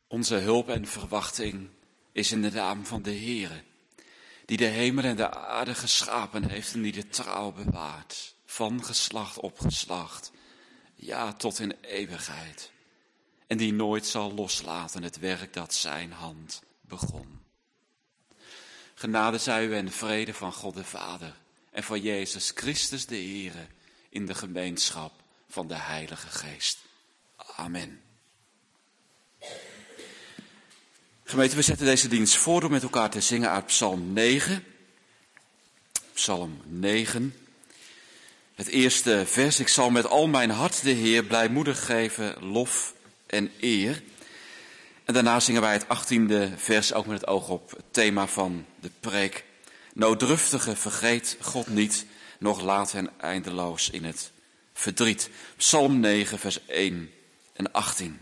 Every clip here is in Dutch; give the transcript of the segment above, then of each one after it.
Onze hulp en verwachting is in de naam van de Heere, die de hemel en de aarde geschapen heeft en die de trouw bewaart, van geslacht op geslacht, ja, tot in eeuwigheid. En die nooit zal loslaten het werk dat zijn hand begon. Genade zij u en vrede van God de Vader en van Jezus Christus de Heere in de gemeenschap van de Heilige Geest. Amen. Gemeente, we zetten deze dienst voor door met elkaar te zingen uit Psalm 9. Psalm 9. Het eerste vers: ik zal met al mijn hart de Heer blijmoedig geven, lof en eer. En daarna zingen wij het 18e vers, ook met het oog op het thema van de preek. Nooddruftige vergeet God niet, noch laat hen eindeloos in het verdriet. Psalm 9, vers 1 en 18.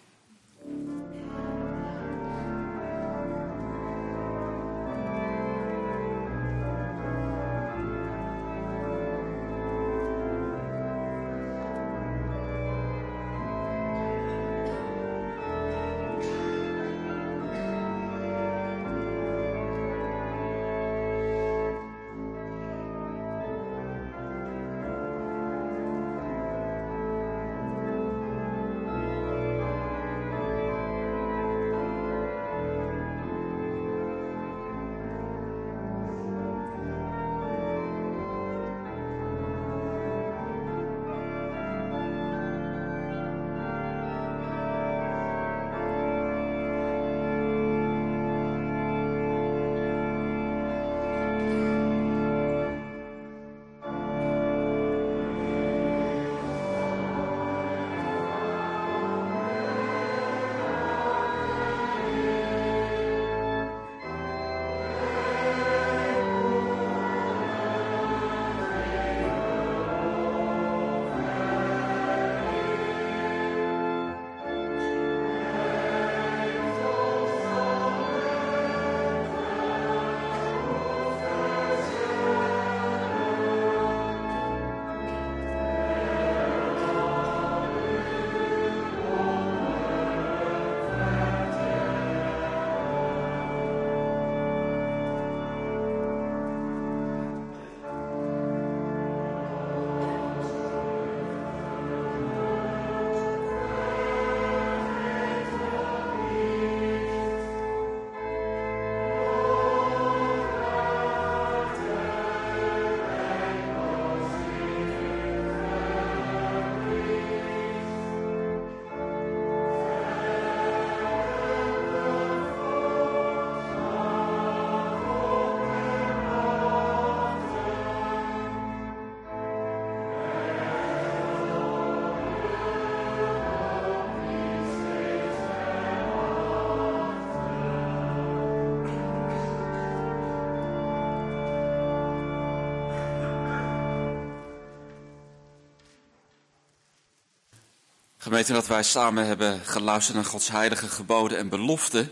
Gemeente, dat wij samen hebben geluisterd naar Gods heilige geboden en beloften,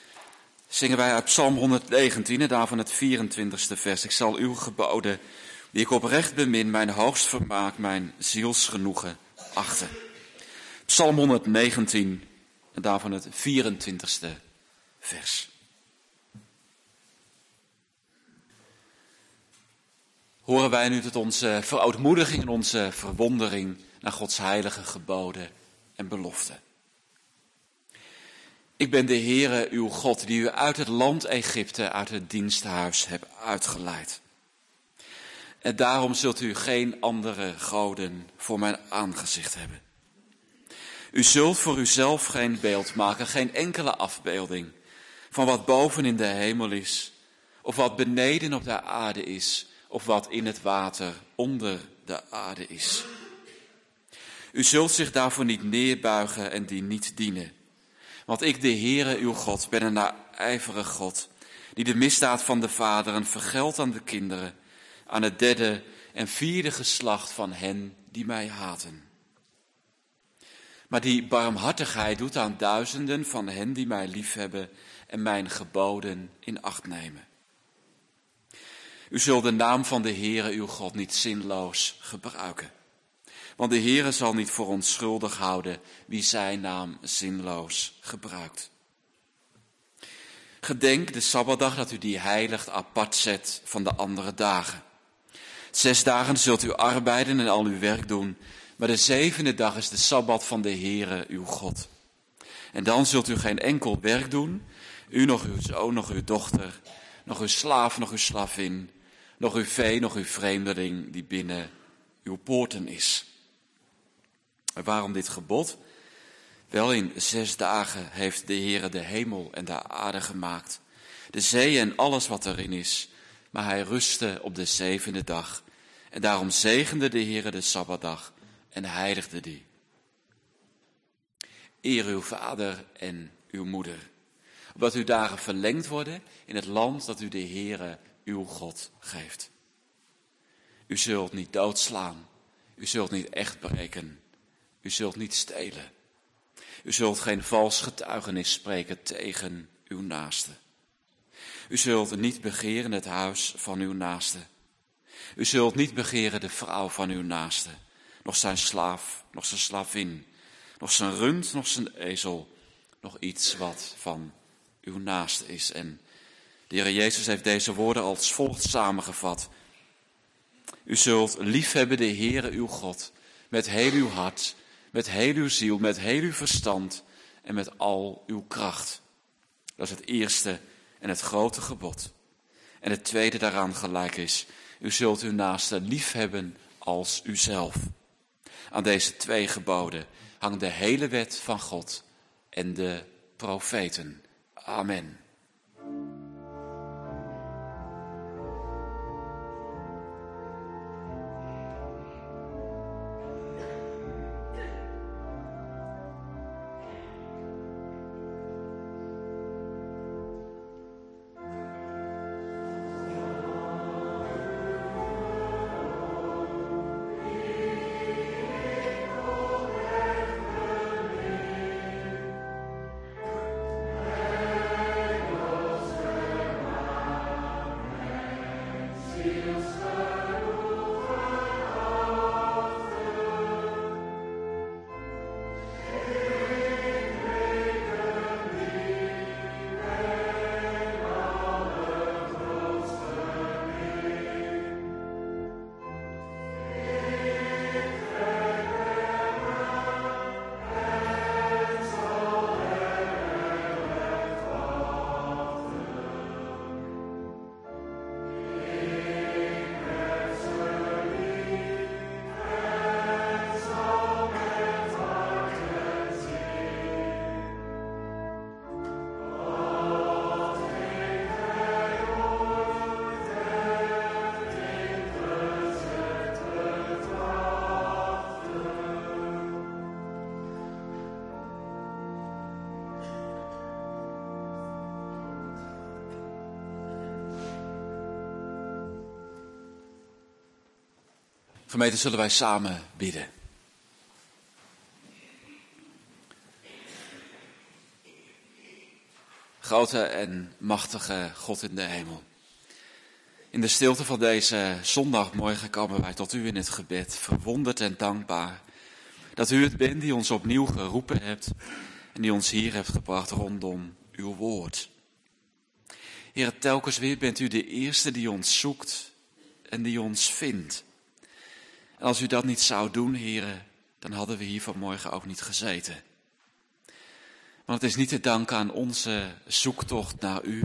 zingen wij uit Psalm 119 en daarvan het 24e vers. Ik zal uw geboden, die ik oprecht bemin, mijn hoogst vermaak, mijn zielsgenoegen achten. Psalm 119 en daarvan het 24e vers. Horen wij nu tot onze verootmoediging en onze verwondering naar Gods heilige geboden en beloften. Ik ben de Heere, uw God, die u uit het land Egypte, uit het diensthuis hebt uitgeleid. En daarom zult u geen andere goden voor mijn aangezicht hebben. U zult voor uzelf geen beeld maken, geen enkele afbeelding van wat boven in de hemel is, of wat beneden op de aarde is, of wat in het water onder de aarde is. U zult zich daarvoor niet neerbuigen en die niet dienen. Want ik, de Heere, uw God, ben een naijverige God, die de misdaad van de vaderen vergeldt aan de kinderen, aan het derde en vierde geslacht van hen die mij haten. Maar die barmhartigheid doet aan duizenden van hen die mij liefhebben en mijn geboden in acht nemen. U zult de naam van de Heere, uw God, niet zinloos gebruiken. Want de Heere zal niet voor onschuldig houden wie zijn naam zinloos gebruikt. Gedenk de Sabbatdag dat u die heiligt apart zet van de andere dagen. 6 dagen zult u arbeiden en al uw werk doen, maar de 7e dag is de Sabbat van de Heere uw God. En dan zult u geen enkel werk doen, u nog uw zoon, nog uw dochter, nog uw slaaf, nog uw slavin, nog uw vee, nog uw vreemdeling die binnen uw poorten is. En waarom dit gebod? Wel, in 6 dagen heeft de Heere de hemel en de aarde gemaakt, de zee en alles wat erin is, maar hij rustte op de 7e dag. En daarom zegende de Heere de Sabbatdag en heiligde die. Eer uw vader en uw moeder, opdat uw dagen verlengd worden in het land dat u de Heere uw God geeft. U zult niet doodslaan, u zult niet echt breken, u zult niet stelen. U zult geen vals getuigenis spreken tegen uw naaste. U zult niet begeren het huis van uw naaste. U zult niet begeren de vrouw van uw naaste, nog zijn slaaf, nog zijn slavin, nog zijn rund, nog zijn ezel, nog iets wat van uw naaste is. En de Heer Jezus heeft deze woorden als volgt samengevat. U zult liefhebben de Heere uw God met heel uw hart, met heel uw ziel, met heel uw verstand en met al uw kracht. Dat is het eerste en het grote gebod. En het tweede daaraan gelijk is, u zult uw naaste liefhebben als uzelf. Aan deze 2 geboden hangt de hele wet van God en de profeten. Amen. Gemeente, zullen wij samen bidden. Grote en machtige God in de hemel. In de stilte van deze zondagmorgen komen wij tot u in het gebed, verwonderd en dankbaar dat u het bent die ons opnieuw geroepen hebt en die ons hier heeft gebracht rondom uw woord. Heer, telkens weer bent u de eerste die ons zoekt en die ons vindt. En als u dat niet zou doen, Heer, dan hadden we hier vanmorgen ook niet gezeten. Want het is niet te danken aan onze zoektocht naar u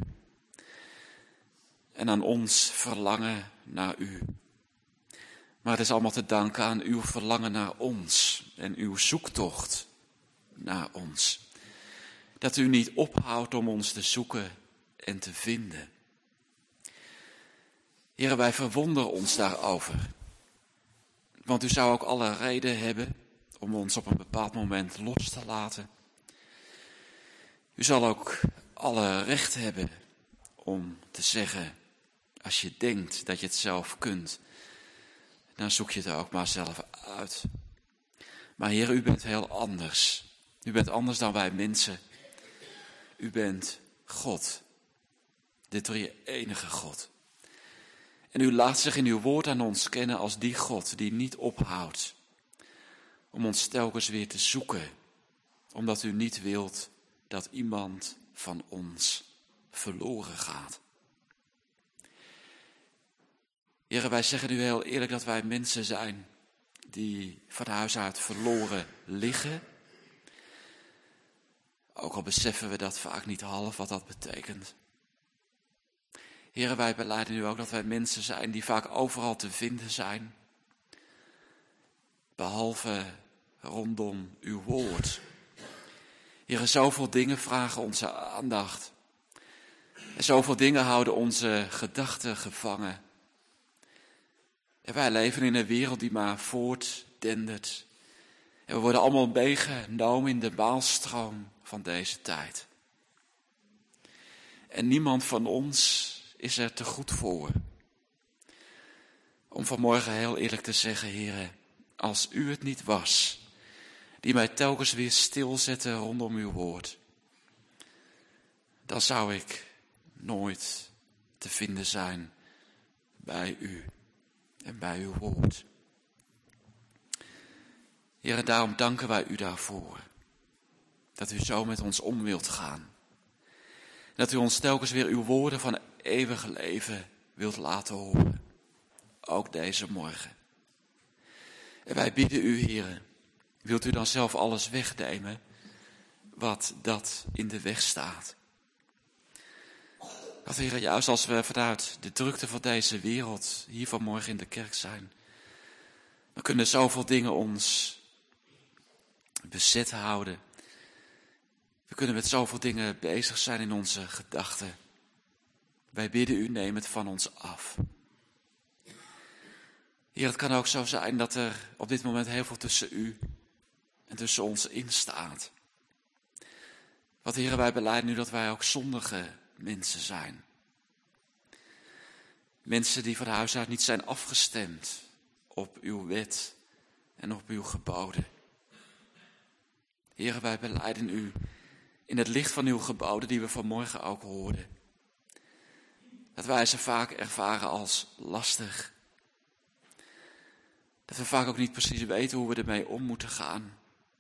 en aan ons verlangen naar u. Maar het is allemaal te danken aan uw verlangen naar ons en uw zoektocht naar ons. Dat u niet ophoudt om ons te zoeken en te vinden. Heer, wij verwonderen ons daarover. Want u zou ook alle reden hebben om ons op een bepaald moment los te laten. U zal ook alle recht hebben om te zeggen, als je denkt dat je het zelf kunt, dan zoek je het er ook maar zelf uit. Maar Heer, u bent heel anders. U bent anders dan wij mensen. U bent God, de drie-enige God. En u laat zich in uw woord aan ons kennen als die God die niet ophoudt om ons telkens weer te zoeken, omdat u niet wilt dat iemand van ons verloren gaat. Heren, wij zeggen u heel eerlijk dat wij mensen zijn die van huis uit verloren liggen. Ook al beseffen we dat vaak niet half wat dat betekent. Heren, wij belijden u ook dat wij mensen zijn die vaak overal te vinden zijn. Behalve rondom uw woord. Heren, zoveel dingen vragen onze aandacht. En zoveel dingen houden onze gedachten gevangen. En wij leven in een wereld die maar voortdendert. En we worden allemaal meegenomen in de maalstroom van deze tijd. En niemand van ons is er te goed voor. Om vanmorgen heel eerlijk te zeggen, heren, als u het niet was, die mij telkens weer stilzette rondom uw woord, dan zou ik nooit te vinden zijn bij u en bij uw woord. Heren, daarom danken wij u daarvoor. Dat u zo met ons om wilt gaan. Dat u ons telkens weer uw woorden van eeuwige leven wilt laten horen. Ook deze morgen. En wij bidden u, heren, wilt u dan zelf alles wegnemen wat dat in de weg staat. Dat, heren, juist als we vanuit de drukte van deze wereld hier vanmorgen in de kerk zijn, dan kunnen zoveel dingen ons bezet houden. We kunnen met zoveel dingen bezig zijn in onze gedachten. Wij bidden u, neem het van ons af. Heer, het kan ook zo zijn dat er op dit moment heel veel tussen u en tussen ons in staat. Want Heer, wij belijden nu dat wij ook zondige mensen zijn. Mensen die van huis uit niet zijn afgestemd op uw wet en op uw geboden. Heer, wij belijden u in het licht van uw geboden die we vanmorgen ook hoorden. Dat wij ze vaak ervaren als lastig. Dat we vaak ook niet precies weten hoe we ermee om moeten gaan.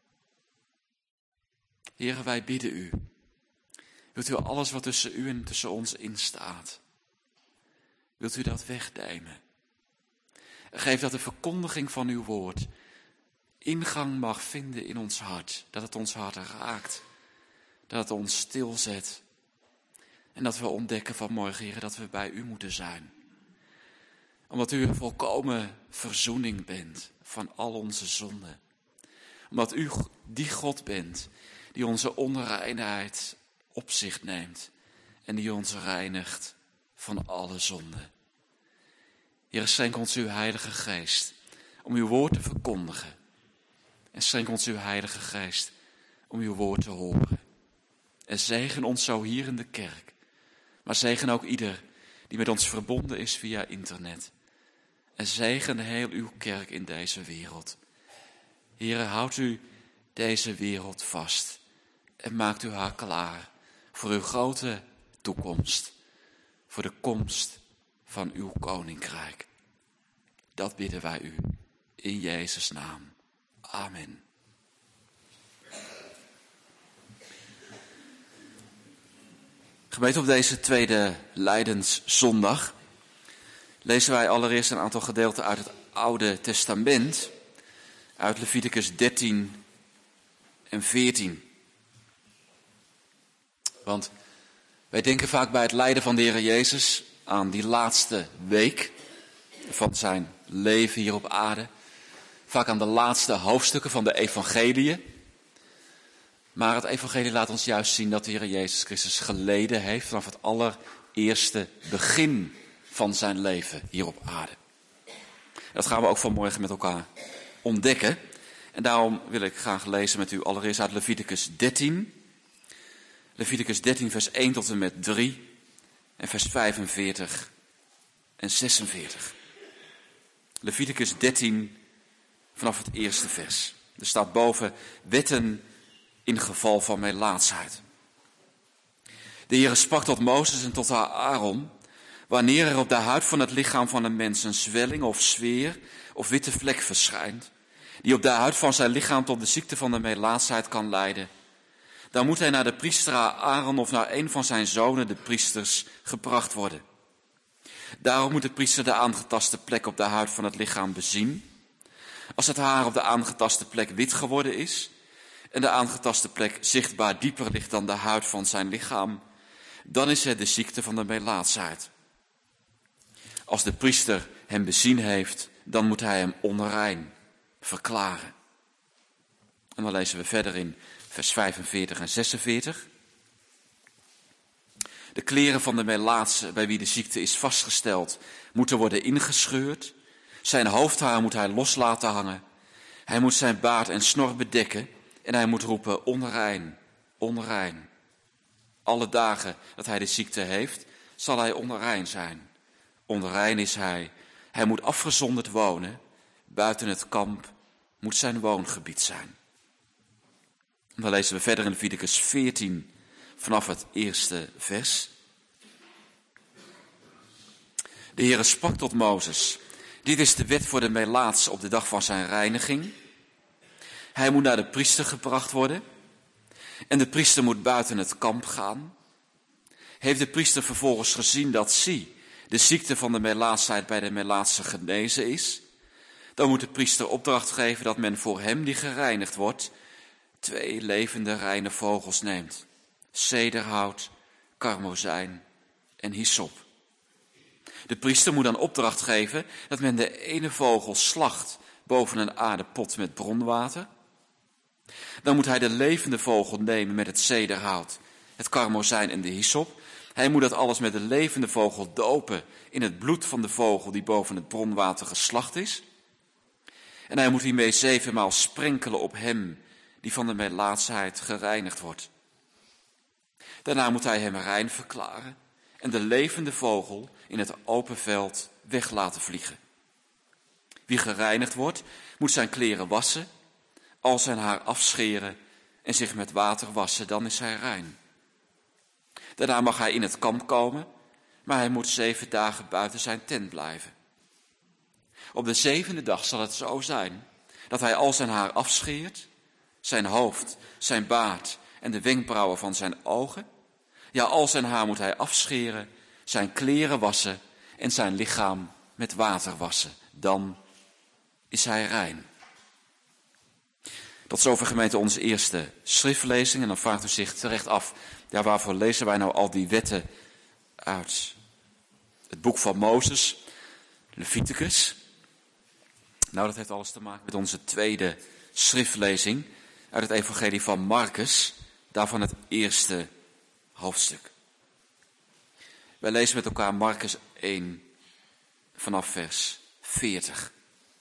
Heer, wij bidden u. Wilt u alles wat tussen u en tussen ons instaat, wilt u dat wegnemen? En geef dat de verkondiging van uw woord ingang mag vinden in ons hart. Dat het ons hart raakt. Dat het ons stilzet. En dat we ontdekken vanmorgen, Heer, dat we bij u moeten zijn. Omdat u een volkomen verzoening bent van al onze zonden. Omdat u die God bent die onze onreinheid op zich neemt. En die ons reinigt van alle zonden. Heer, schenk ons uw Heilige Geest om uw woord te verkondigen. En schenk ons uw Heilige Geest om uw woord te horen. En zegen ons zo hier in de kerk. Maar zegen ook ieder die met ons verbonden is via internet. En zegen heel uw kerk in deze wereld. Heere, houdt u deze wereld vast. En maakt u haar klaar voor uw grote toekomst. Voor de komst van uw koninkrijk. Dat bidden wij u in Jezus' naam. Amen. Gemeente, op deze tweede Lijdenszondag lezen wij allereerst een aantal gedeelten uit het Oude Testament, uit Leviticus 13 en 14. Want wij denken vaak bij het lijden van de Heer Jezus aan die laatste week van zijn leven hier op aarde. Vaak aan de laatste hoofdstukken van de evangeliën. Maar het evangelie laat ons juist zien dat de Heer Jezus Christus geleden heeft vanaf het allereerste begin van zijn leven hier op aarde. Dat gaan we ook vanmorgen met elkaar ontdekken. En daarom wil ik graag lezen met u allereerst uit Leviticus 13. Leviticus 13 vers 1 tot en met 3 en vers 45 en 46. Leviticus 13 vanaf het eerste vers. Er staat boven wetten in geval van melaatsheid. De Heere sprak tot Mozes en tot Aaron: wanneer er op de huid van het lichaam van een mens een zwelling of zweer of witte vlek verschijnt, die op de huid van zijn lichaam tot de ziekte van de melaatsheid kan leiden, dan moet hij naar de priester Aaron of naar een van zijn zonen, de priesters, gebracht worden. Daarom moet de priester de aangetaste plek op de huid van het lichaam bezien. Als het haar op de aangetaste plek wit geworden is en de aangetaste plek zichtbaar dieper ligt dan de huid van zijn lichaam, dan is het de ziekte van de melaatsheid. Als de priester hem bezien heeft, dan moet hij hem onrein verklaren. En dan lezen we verder in vers 45 en 46. De kleren van de melaatse bij wie de ziekte is vastgesteld moeten worden ingescheurd. Zijn hoofdhaar moet hij los laten hangen. Hij moet zijn baard en snor bedekken en hij moet roepen onrein, onrein. Alle dagen dat hij de ziekte heeft, zal hij onrein zijn. Onrein is hij. Hij moet afgezonderd wonen. Buiten het kamp moet zijn woongebied zijn. Dan lezen we verder in Leviticus 14 vanaf het eerste vers. De Heere sprak tot Mozes: dit is de wet voor de melaats op de dag van zijn reiniging. Hij moet naar de priester gebracht worden en de priester moet buiten het kamp gaan. Heeft de priester vervolgens gezien dat, zie, de ziekte van de melaatsheid bij de melaatse genezen is, dan moet de priester opdracht geven dat men voor hem die gereinigd wordt 2 levende reine vogels neemt: cederhout, karmozijn en hyssop. De priester moet dan opdracht geven dat men de ene vogel slacht boven een aardepot met bronwater. Dan moet hij de levende vogel nemen met het cederhout, het karmozijn en de hyssop. Hij moet dat alles met de levende vogel dopen in het bloed van de vogel die boven het bronwater geslacht is. En hij moet hiermee 7 maal sprenkelen op hem die van de melaatsheid gereinigd wordt. Daarna moet hij hem rein verklaren en de levende vogel in het open veld weg laten vliegen. Wie gereinigd wordt, moet zijn kleren wassen, al zijn haar afscheren en zich met water wassen, dan is hij rein. Daarna mag hij in het kamp komen, maar hij moet 7 dagen buiten zijn tent blijven. Op de 7e dag zal het zo zijn dat hij al zijn haar afscheert, zijn hoofd, zijn baard en de wenkbrauwen van zijn ogen. Ja, al zijn haar moet hij afscheren, zijn kleren wassen en zijn lichaam met water wassen. Dan is hij rein. Tot zover, gemeente, onze eerste schriftlezing. En dan vraagt u zich terecht af, ja, waarvoor lezen wij nou al die wetten uit het boek van Mozes, Leviticus? Nou, dat heeft alles te maken met onze tweede schriftlezing uit het evangelie van Marcus, daarvan het eerste hoofdstuk. Wij lezen met elkaar Marcus 1 vanaf vers 40.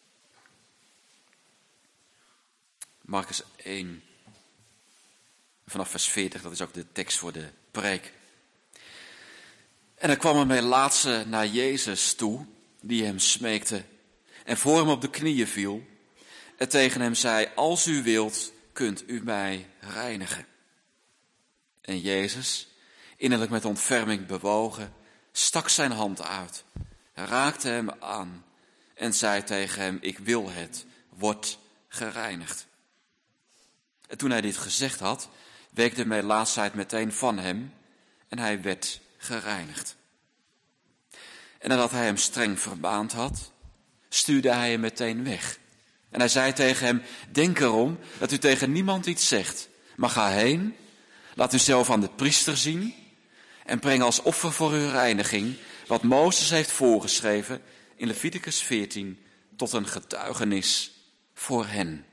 Marcus 1 vanaf vers 40, dat is ook de tekst voor de preek. En er kwam een melaatse naar Jezus toe, die hem smeekte en voor hem op de knieën viel en tegen hem zei: als u wilt, kunt u mij reinigen. En Jezus, innerlijk met ontferming bewogen, stak zijn hand uit, raakte hem aan en zei tegen hem: ik wil het, word gereinigd. En toen hij dit gezegd had, week de melaatsheid meteen van hem en hij werd gereinigd. En nadat hij hem streng vermaand had, stuurde hij hem meteen weg. En hij zei tegen hem: denk erom dat u tegen niemand iets zegt, maar ga heen, laat u zelf aan de priester zien en breng als offer voor uw reiniging wat Mozes heeft voorgeschreven in Leviticus 14 tot een getuigenis voor hen.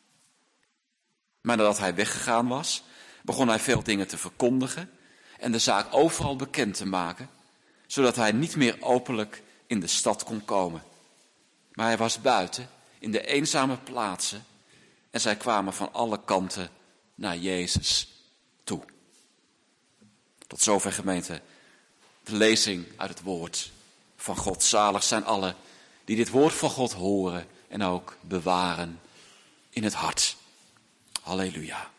Maar nadat hij weggegaan was, begon hij veel dingen te verkondigen en de zaak overal bekend te maken, zodat hij niet meer openlijk in de stad kon komen. Maar hij was buiten, in de eenzame plaatsen, en zij kwamen van alle kanten naar Jezus toe. Tot zover, gemeente, de lezing uit het woord van God. Zalig zijn allen die dit woord van God horen en ook bewaren in het hart. Halleluja.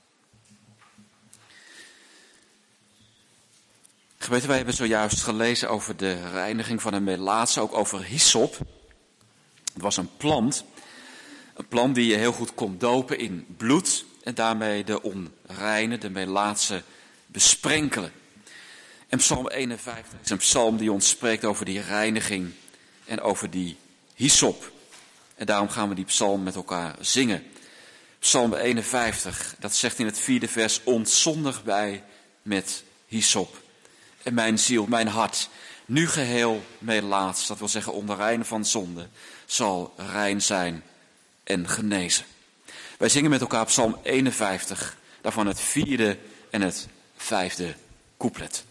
Gemeente, wij hebben zojuist gelezen over de reiniging van een melaatse, ook over hyssop. Het was een plant die je heel goed kon dopen in bloed en daarmee de onreine, de melaatse besprenkelen. En Psalm 51 is een psalm die ons spreekt over die reiniging en over die hyssop. En daarom gaan we die psalm met elkaar zingen. Psalm 51, dat zegt in het 4e vers, ontzondig mij met hyssop. En mijn ziel, mijn hart, nu geheel melaats, dat wil zeggen onrein van zonde, zal rein zijn en genezen. Wij zingen met elkaar Psalm 51, daarvan het 4e en het 5e couplet.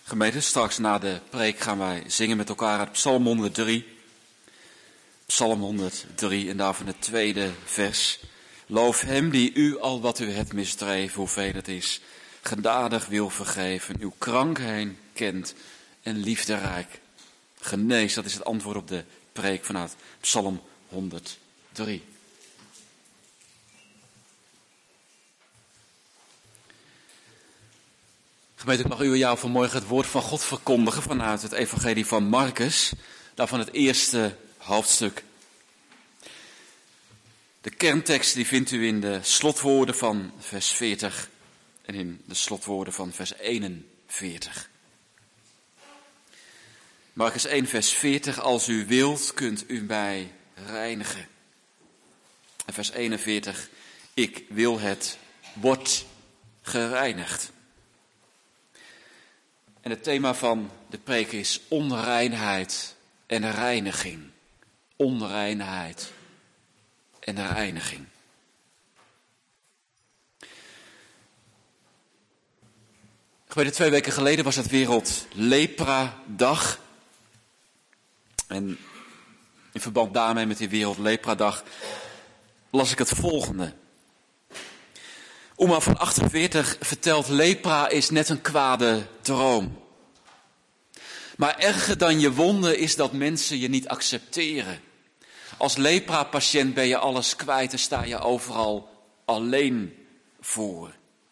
Gemeente, straks na de preek gaan wij zingen met elkaar uit Psalm 103. Psalm 103 en daarvan het tweede vers. Loof hem die u al wat u hebt misdreven, hoeveel het is, genadig wil vergeven, uw krankheid kent en liefderijk genees. Dat is het antwoord op de preek vanuit Psalm 103. Gemeente, ik mag u en jou vanmorgen het woord van God verkondigen vanuit het evangelie van Marcus, daarvan het eerste hoofdstuk. De kerntekst die vindt u in de slotwoorden van vers 40 en in de slotwoorden van vers 41. Marcus 1 vers 40, als u wilt kunt u mij reinigen. En vers 41, ik wil het, wordt gereinigd. En het thema van de preek is onreinheid en reiniging. Onreinheid en reiniging. Gemeente, 2 weken geleden was het Wereld Lepra Dag. En in verband daarmee met die Wereld Lepra Dag las ik het volgende. Oma van 48 vertelt, lepra is net een kwade droom. Maar erger dan je wonde is dat mensen je niet accepteren. Als lepra-patiënt ben je alles kwijt en sta je overal alleen voor.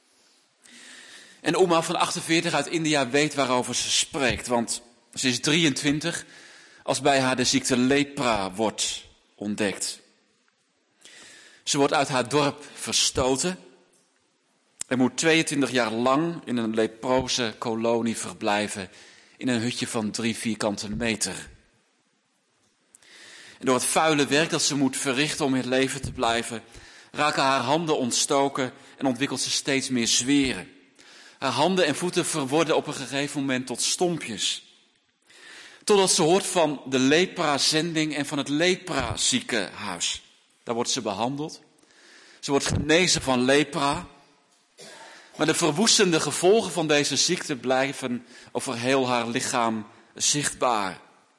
En oma van 48 uit India weet waarover ze spreekt, want ze is 23 als bij haar de ziekte lepra wordt ontdekt. Ze wordt uit haar dorp verstoten en moet 22 jaar lang in een leprose kolonie verblijven in een hutje van 3 vierkante meter. En door het vuile werk dat ze moet verrichten om in leven te blijven, raken haar handen ontstoken en ontwikkelt ze steeds meer zweren. Haar handen en voeten verworden op een gegeven moment tot stompjes. Totdat ze hoort van de lepra-zending en van het lepra-ziekenhuis. Daar wordt ze behandeld. Ze wordt genezen van lepra. Maar de verwoestende gevolgen van deze ziekte blijven over heel haar lichaam zichtbaar.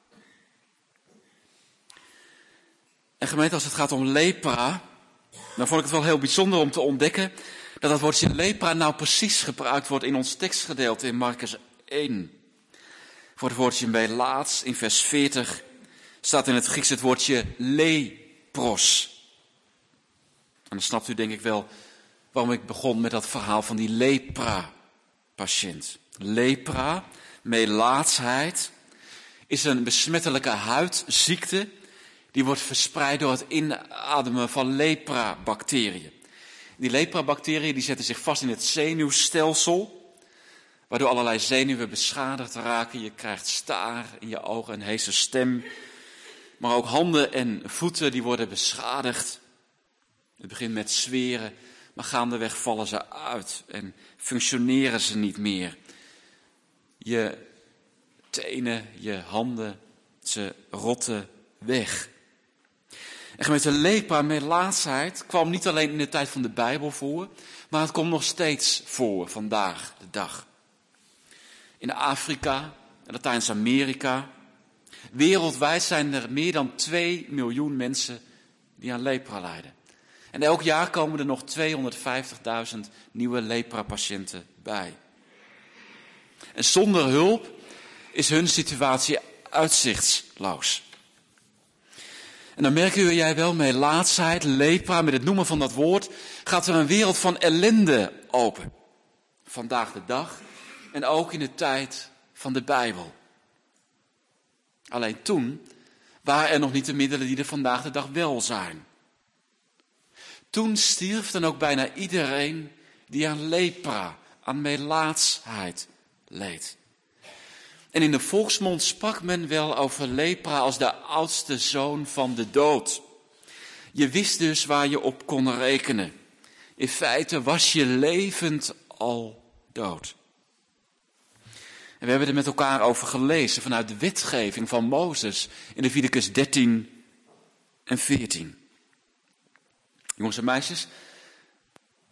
En gemeente, als het gaat om lepra, dan vond ik het wel heel bijzonder om te ontdekken dat het woordje lepra nou precies gebruikt wordt in ons tekstgedeelte in Marcus 1. Voor het woordje melaats in vers 40 staat in het Grieks het woordje lepros. En dan snapt u denk ik wel waarom ik begon met dat verhaal van die lepra-patiënt. Lepra, melaatsheid, is een besmettelijke huidziekte die wordt verspreid door het inademen van lepra-bacteriën. Die lepra-bacteriën die zetten zich vast in het zenuwstelsel, waardoor allerlei zenuwen beschadigd raken. Je krijgt staar in je ogen, een heese stem. Maar ook handen en voeten die worden beschadigd. Het begint met zweren, maar gaandeweg vallen ze uit en functioneren ze niet meer. Je tenen, je handen, ze rotten weg. En gemeente, lepra, melaatsheid, kwam niet alleen in de tijd van de Bijbel voor, maar het komt nog steeds voor vandaag de dag. In Afrika, in Latijns-Amerika, wereldwijd zijn er meer dan 2 miljoen mensen die aan lepra lijden. En elk jaar komen er nog 250.000 nieuwe lepra-patiënten bij. En zonder hulp is hun situatie uitzichtsloos. En dan merken u en jij wel, melaatsheid, lepra, met het noemen van dat woord, gaat er een wereld van ellende open. Vandaag de dag en ook in de tijd van de Bijbel. Alleen toen waren er nog niet de middelen die er vandaag de dag wel zijn. Toen stierf dan ook bijna iedereen die aan lepra, aan melaatsheid leed. En in de volksmond sprak men wel over lepra als de oudste zoon van de dood. Je wist dus waar je op kon rekenen. In feite was je levend al dood. En we hebben er met elkaar over gelezen vanuit de wetgeving van Mozes in Leviticus 13 en 14. Jongens en meisjes, ik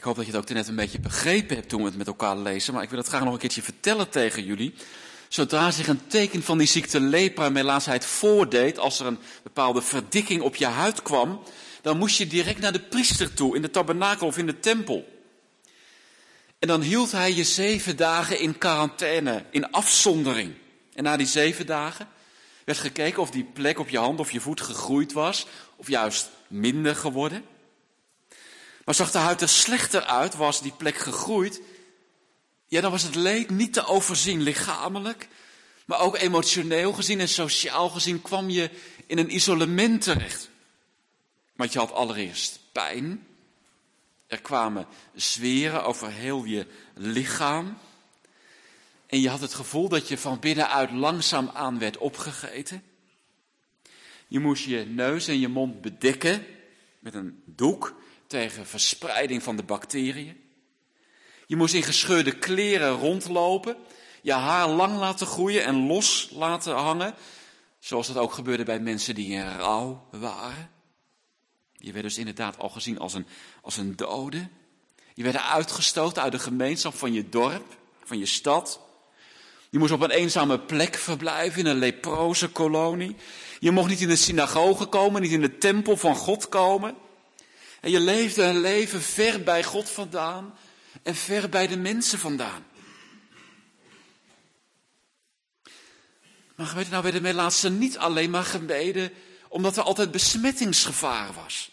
hoop dat je het ook net een beetje begrepen hebt toen we het met elkaar lezen. Maar ik wil het graag nog een keertje vertellen tegen jullie. Zodra zich een teken van die ziekte lepra en melaatsheid voordeed, als er een bepaalde verdikking op je huid kwam, dan moest je direct naar de priester toe, in de tabernakel of in de tempel. En dan hield hij je 7 dagen in quarantaine, in afzondering. En na die 7 dagen werd gekeken of die plek op je hand of je voet gegroeid was, of juist minder geworden. Maar zag de huid er slechter uit, was die plek gegroeid, ja, dan was het leed niet te overzien, lichamelijk, maar ook emotioneel gezien en sociaal gezien kwam je in een isolement terecht. Want je had allereerst pijn, er kwamen zweren over heel je lichaam en je had het gevoel dat je van binnenuit langzaamaan werd opgegeten. Je moest je neus en je mond bedekken met een doek tegen verspreiding van de bacteriën. Je moest in gescheurde kleren rondlopen, je haar lang laten groeien en los laten hangen, zoals dat ook gebeurde bij mensen die in rouw waren. Je werd dus inderdaad al gezien als een dode. Je werd uitgestoten uit de gemeenschap van je dorp, van je stad. Je moest op een eenzame plek verblijven, in een leproze kolonie. Je mocht niet in de synagoge komen, niet in de tempel van God komen. En je leefde een leven ver bij God vandaan en ver bij de mensen vandaan. Maar gemeente, nou werden melaatsen niet alleen maar gemeden omdat er altijd besmettingsgevaar was.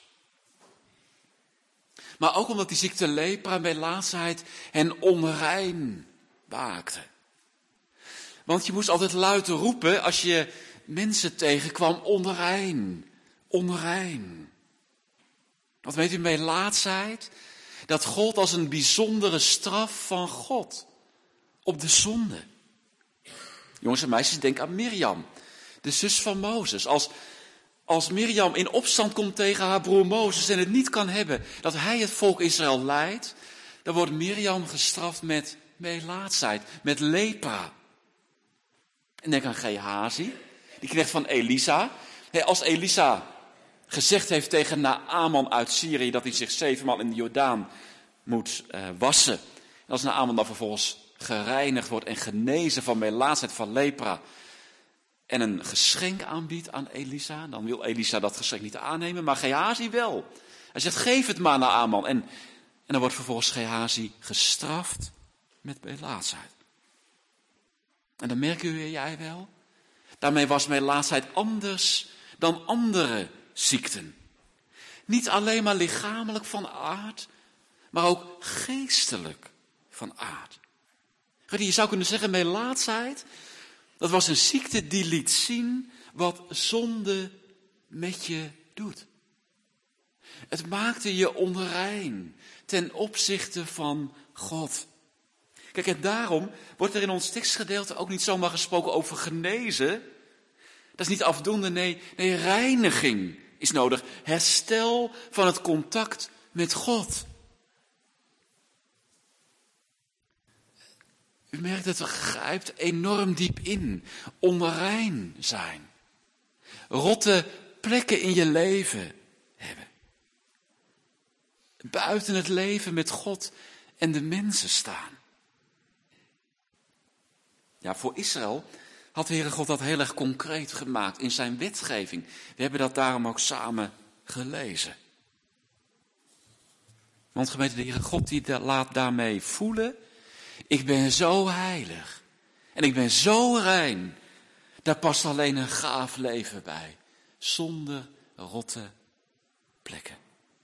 Maar ook omdat die ziekte lepra, melaatsheid hen onrein maakte. Want je moest altijd luid roepen als je mensen tegenkwam, onrein, onrein. Wat weet u, melaatsheid? Dat gold als een bijzondere straf van God op de zonde. Jongens en meisjes, denk aan Mirjam, de zus van Mozes. Als Mirjam in opstand komt tegen haar broer Mozes en het niet kan hebben dat hij het volk Israël leidt, dan wordt Mirjam gestraft met melaatsheid, met lepra. En denk aan Gehazi, die knecht van Elisa. Als Elisa gezegd heeft tegen Naaman uit Syrië dat hij zich 7 maal in de Jordaan moet wassen. En als Naaman dan vervolgens gereinigd wordt en genezen van melaatsheid, van lepra, en een geschenk aanbiedt aan Elisa, dan wil Elisa dat geschenk niet aannemen, maar Gehazi wel. Hij zegt, geef het maar Naaman. En dan wordt vervolgens Gehazi gestraft met melaatsheid. En dan merken u jij wel, daarmee was melaatsheid anders dan andere ziekten. Niet alleen maar lichamelijk van aard, maar ook geestelijk van aard. Je zou kunnen zeggen, melaatsheid, dat was een ziekte die liet zien wat zonde met je doet. Het maakte je onrein ten opzichte van God. Kijk, en daarom wordt er in ons tekstgedeelte ook niet zomaar gesproken over genezen. Dat is niet afdoende, nee, reiniging is nodig. Herstel van het contact met God. U merkt dat het grijpt enorm diep in. Onrein zijn. Rotte plekken in je leven hebben. Buiten het leven met God en de mensen staan. Ja, voor Israël had de Heere God dat heel erg concreet gemaakt in zijn wetgeving. We hebben dat daarom ook samen gelezen. Want gemeente, de Heere God die laat daarmee voelen, ik ben zo heilig en ik ben zo rein. Daar past alleen een gaaf leven bij, zonder rotte plekken.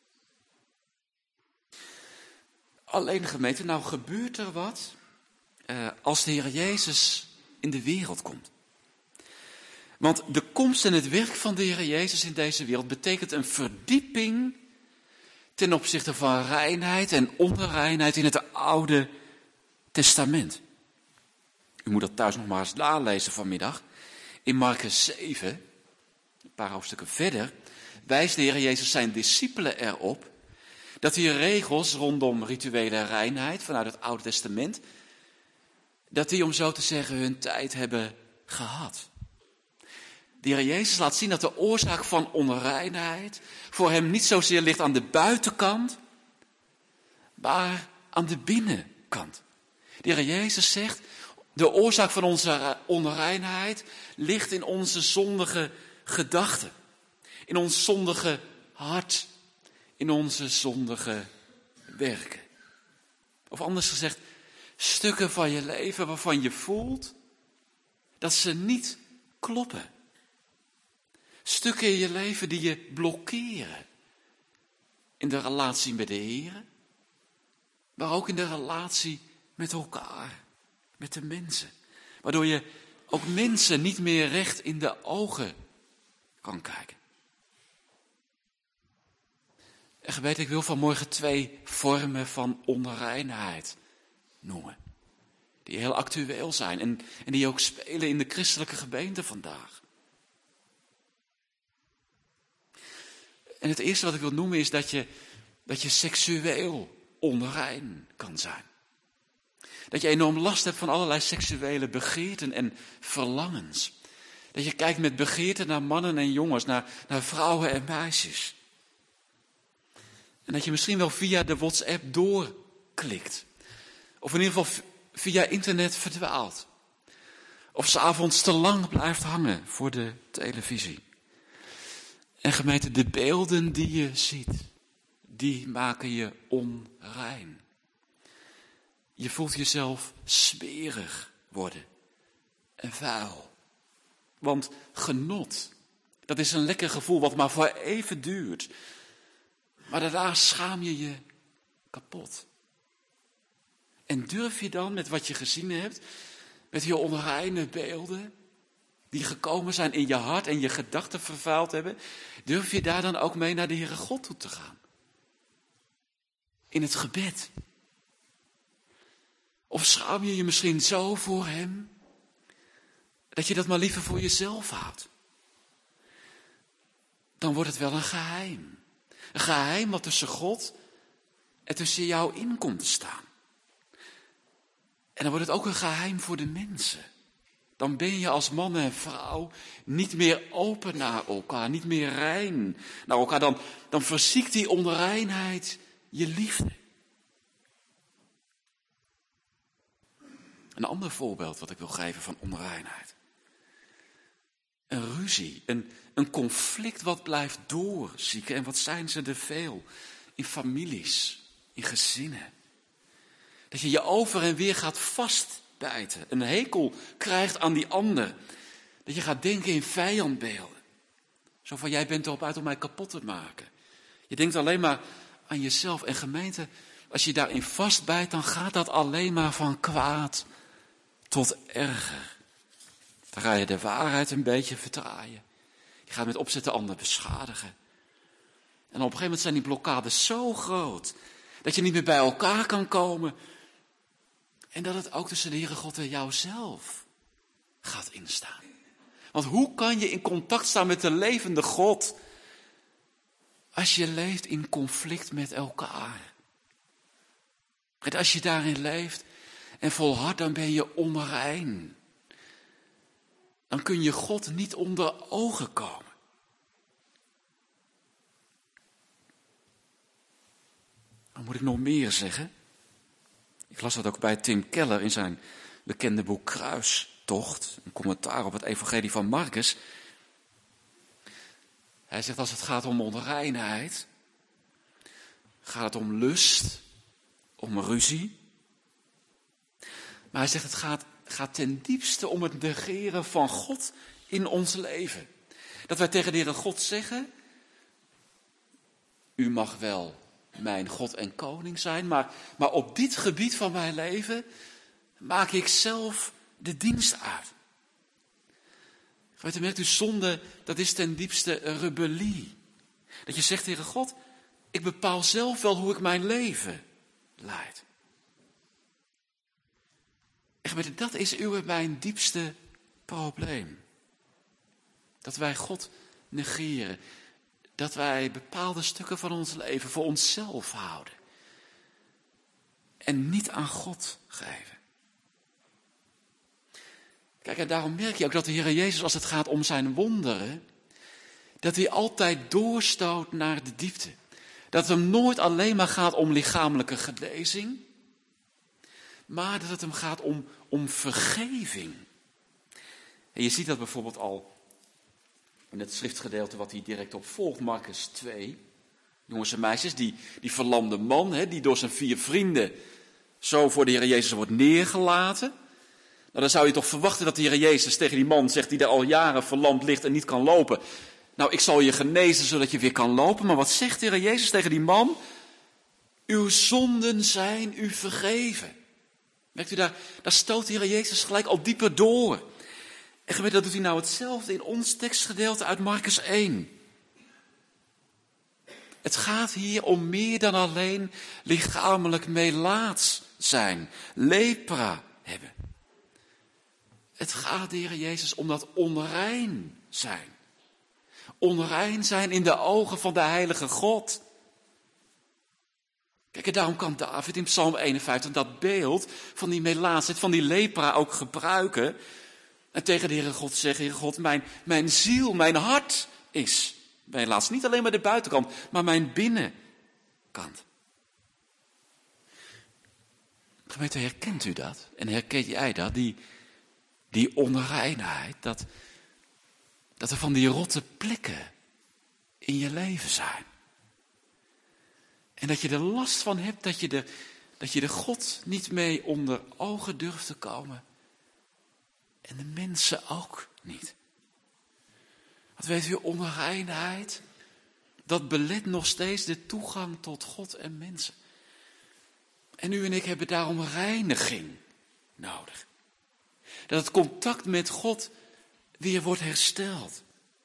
Alleen gemeente, nou gebeurt er wat als de Heer Jezus in de wereld komt. Want de komst en het werk van de Heer Jezus in deze wereld betekent een verdieping ten opzichte van reinheid en onreinheid in het Oude Testament. U moet dat thuis nog maar eens nalezen vanmiddag. In Markus 7, een paar hoofdstukken verder, wijst de Heer Jezus zijn discipelen erop dat die regels rondom rituele reinheid vanuit het Oude Testament, dat die, om zo te zeggen, hun tijd hebben gehad. De Heer Jezus laat zien dat de oorzaak van onreinheid voor hem niet zozeer ligt aan de buitenkant, maar aan de binnenkant. De Heer Jezus zegt, de oorzaak van onze onreinheid ligt in onze zondige gedachten. In ons zondige hart. In onze zondige werken. Of anders gezegd, stukken van je leven waarvan je voelt dat ze niet kloppen. Stukken in je leven die je blokkeren. In de relatie met de Heer, maar ook in de relatie met elkaar, met de mensen. Waardoor je ook mensen niet meer recht in de ogen kan kijken. En gemeente, ik wil vanmorgen 2 vormen van onreinheid noemen. Die heel actueel zijn en die ook spelen in de christelijke gemeente vandaag. En het eerste wat ik wil noemen is dat je seksueel onrein kan zijn. Dat je enorm last hebt van allerlei seksuele begeerten en verlangens. Dat je kijkt met begeerte naar mannen en jongens, naar vrouwen en meisjes. En dat je misschien wel via de WhatsApp doorklikt. Of in ieder geval via internet verdwaalt. Of 's avonds te lang blijft hangen voor de televisie. En gemeente, de beelden die je ziet, die maken je onrein. Je voelt jezelf smerig worden en vuil. Want genot, dat is een lekker gevoel wat maar voor even duurt. Maar daarna schaam je je kapot. En durf je dan met wat je gezien hebt, met je onreine beelden, die gekomen zijn in je hart en je gedachten vervuild hebben, durf je daar dan ook mee naar de Heere God toe te gaan? In het gebed. Of schaam je je misschien zo voor hem, dat je dat maar liever voor jezelf houdt? Dan wordt het wel een geheim. Een geheim wat tussen God en tussen jou in komt te staan. En dan wordt het ook een geheim voor de mensen. Dan ben je als man en vrouw niet meer open naar elkaar, niet meer rein naar elkaar. Dan verziekt die onreinheid je liefde. Een ander voorbeeld wat ik wil geven van onreinheid. Een ruzie, een conflict wat blijft doorzieken. En wat zijn ze er veel in families, in gezinnen. Dat je je over en weer gaat vastbijten. Een hekel krijgt aan die ander. Dat je gaat denken in vijandbeelden. Zo van, jij bent erop uit om mij kapot te maken. Je denkt alleen maar aan jezelf. En gemeente, als je daarin vastbijt, dan gaat dat alleen maar van kwaad tot erger. Dan ga je de waarheid een beetje verdraaien. Je gaat met opzet de ander beschadigen. En op een gegeven moment zijn die blokkades zo groot, dat je niet meer bij elkaar kan komen. En dat het ook tussen de Heere God en jouzelf gaat instaan. Want hoe kan je in contact staan met de levende God, als je leeft in conflict met elkaar? En als je daarin leeft en volhardt, dan ben je onrein. Dan kun je God niet onder ogen komen. Dan moet ik nog meer zeggen. Ik las dat ook bij Tim Keller in zijn bekende boek Kruistocht. Een commentaar op het evangelie van Marcus. Hij zegt, als het gaat om onreinheid, gaat het om lust, om ruzie. Maar hij zegt, het gaat ten diepste om het negeren van God in ons leven. Dat wij tegen de Heere God zeggen, u mag wel mijn God en koning zijn, maar op dit gebied van mijn leven maak ik zelf de dienst uit. Weet u, merkt u, zonde, dat is ten diepste een rebellie. Dat je zegt, Heere God, ik bepaal zelf wel hoe ik mijn leven leid. En weet u, dat is uw en mijn diepste probleem. Dat wij God negeren. Dat wij bepaalde stukken van ons leven voor onszelf houden. En niet aan God geven. Kijk, en daarom merk je ook dat de Heer Jezus, als het gaat om zijn wonderen, dat hij altijd doorstoot naar de diepte. Dat het hem nooit alleen maar gaat om lichamelijke genezing, maar dat het hem gaat om vergeving. En je ziet dat bijvoorbeeld al in het schriftgedeelte wat hier direct op volgt, Markus 2. Jongens en meisjes, die verlamde man, die door zijn 4 vrienden zo voor de Heer Jezus wordt neergelaten. Nou, dan zou je toch verwachten dat de Heer Jezus tegen die man zegt die daar al jaren verlamd ligt en niet kan lopen. Nou, ik zal je genezen zodat je weer kan lopen. Maar wat zegt de Heer Jezus tegen die man? Uw zonden zijn u vergeven. Merkt u, daar stoot de Heer Jezus gelijk al dieper door. En gemeente, dat doet hij nou hetzelfde in ons tekstgedeelte uit Markus 1. Het gaat hier om meer dan alleen lichamelijk melaats zijn, lepra hebben. Het gaat de Heer Jezus om dat onrein zijn. Onrein zijn in de ogen van de heilige God. Kijk, en daarom kan David in Psalm 51 dat beeld van die melaatsheid, van die lepra ook gebruiken. En tegen de Heere God zeggen, Heere God, mijn ziel, mijn hart is melaats. Niet alleen maar de buitenkant, maar mijn binnenkant. Gemeente, herkent u dat? En herkent jij dat? Die onreinheid, dat er van die rotte plekken in je leven zijn. En dat je er last van hebt, dat je de God niet mee onder ogen durft te komen. En de mensen ook niet. Wat weet u, onreinheid, dat belet nog steeds de toegang tot God en mensen. En u en ik hebben daarom reiniging nodig. Dat het contact met God weer wordt hersteld.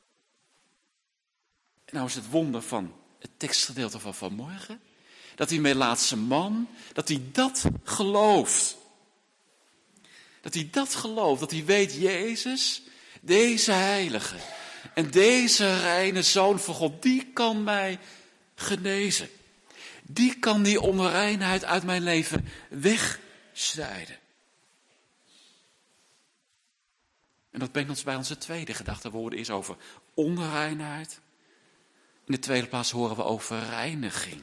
En nou is het wonder van het tekstgedeelte van vanmorgen, dat die melaatse man, dat hij dat gelooft. Dat hij dat gelooft, dat hij weet, Jezus, deze heilige en deze reine Zoon van God, die kan mij genezen. Die kan die onreinheid uit mijn leven wegsnijden. En dat brengt ons bij onze tweede gedachte. We hoorden eerst over onreinheid. In de tweede plaats horen we over reiniging.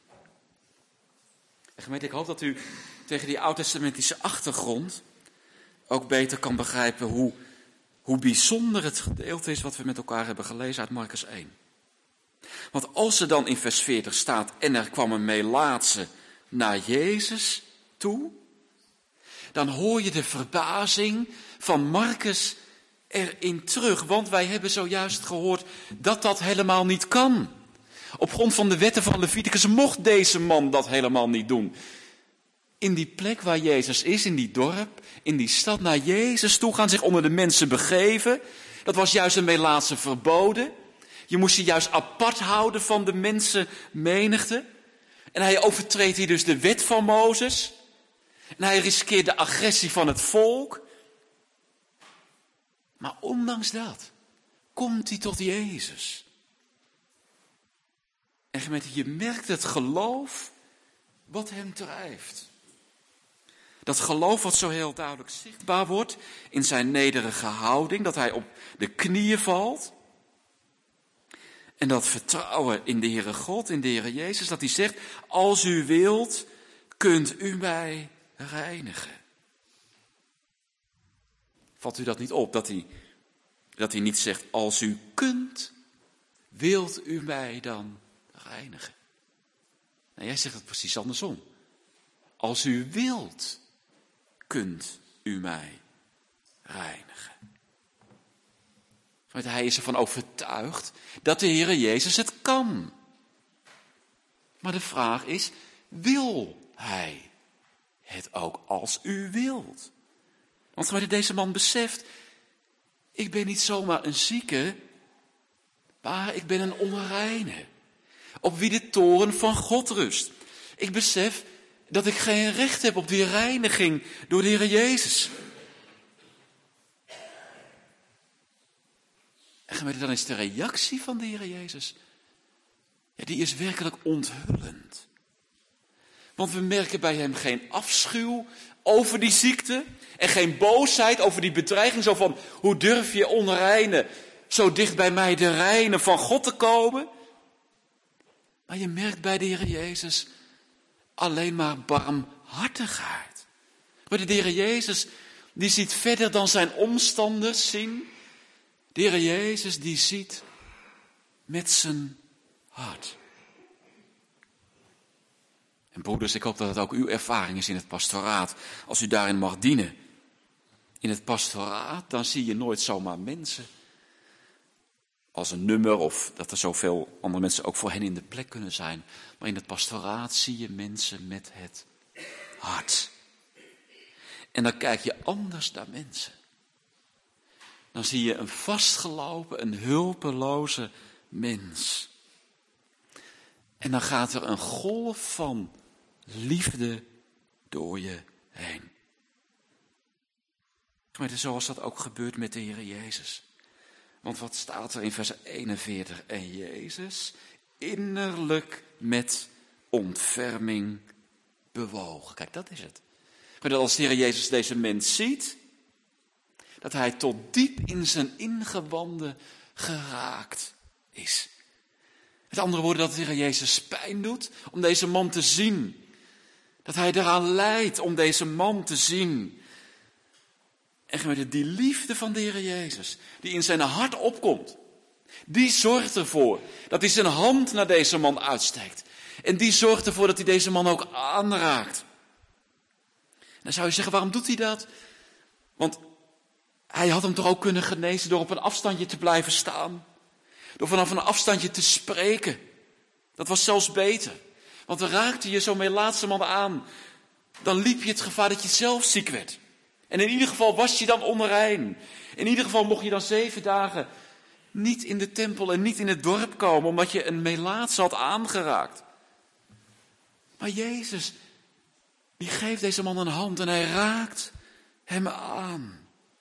En gemeente, ik hoop dat u tegen die oud-testamentische achtergrond ook beter kan begrijpen hoe bijzonder het gedeelte is wat we met elkaar hebben gelezen uit Markus 1. Want als er dan in vers 40 staat, en er kwam een melaatse naar Jezus toe, dan hoor je de verbazing van Markus erin terug. Want wij hebben zojuist gehoord dat dat helemaal niet kan. Op grond van de wetten van Leviticus mocht deze man dat helemaal niet doen. In die plek waar Jezus is, in die dorp, in die stad, naar Jezus toe gaan, zich onder de mensen begeven. Dat was juist een melaatse verboden. Je moest je juist apart houden van de mensenmenigte. En hij overtreedt hier dus de wet van Mozes. En hij riskeert de agressie van het volk. Maar ondanks dat komt hij tot Jezus. En gemeente, je merkt het geloof wat hem drijft. Dat geloof wat zo heel duidelijk zichtbaar wordt in zijn nederige houding, dat hij op de knieën valt. En dat vertrouwen in de Heere God, in de Heere Jezus, dat hij zegt, als u wilt, kunt u mij reinigen. Valt u dat niet op, dat hij niet zegt, als u kunt, wilt u mij dan reinigen? Nou, jij zegt het precies andersom. Als u wilt, kunt u mij reinigen. Want hij is ervan overtuigd dat de Heere Jezus het kan. Maar de vraag is, wil hij het ook als u wilt? Want wanneer deze man beseft, ik ben niet zomaar een zieke, maar ik ben een onreine, op wie de toorn van God rust. Ik besef dat ik geen recht heb op die reiniging door de Heere Jezus. En gemeente, dan is de reactie van de Heere Jezus, ja, die is werkelijk onthullend. Want we merken bij hem geen afschuw over die ziekte en geen boosheid over die bedreiging. Zo van, hoe durf je onreine zo dicht bij mij de reine van God te komen? Maar je merkt bij de Heer Jezus alleen maar barmhartigheid. Maar de Heer Jezus, die ziet verder dan zijn omstanders zien. De Heer Jezus, die ziet met zijn hart. En broeders, ik hoop dat het ook uw ervaring is in het pastoraat. Als u daarin mag dienen. In het pastoraat, dan zie je nooit zomaar mensen als een nummer of dat er zoveel andere mensen ook voor hen in de plek kunnen zijn. Maar in het pastoraat zie je mensen met het hart. En dan kijk je anders naar mensen. Dan zie je een vastgelopen, een hulpeloze mens. En dan gaat er een golf van liefde door je heen. Gemeente, zoals dat ook gebeurt met de Heer Jezus. Want wat staat er in vers 41? En Jezus innerlijk met ontferming bewogen. Kijk, dat is het. Maar dat als de Heer Jezus deze mens ziet, dat hij tot diep in zijn ingewanden geraakt is. Met andere woorden, dat de Heer Jezus pijn doet om deze man te zien. Dat hij eraan lijdt om deze man te zien. En gemeente, die liefde van de Heer Jezus, die in zijn hart opkomt, die zorgt ervoor dat hij zijn hand naar deze man uitsteekt. En die zorgt ervoor dat hij deze man ook aanraakt. En dan zou je zeggen, waarom doet hij dat? Want hij had hem toch ook kunnen genezen door op een afstandje te blijven staan. Door vanaf een afstandje te spreken. Dat was zelfs beter. Want dan raakte je zo'n melaatse man aan. Dan liep je het gevaar dat je zelf ziek werd. En in ieder geval was je dan onrein. In ieder geval mocht je dan 7 dagen niet in de tempel en niet in het dorp komen, omdat je een melaatse had aangeraakt. Maar Jezus, die geeft deze man een hand en hij raakt hem aan.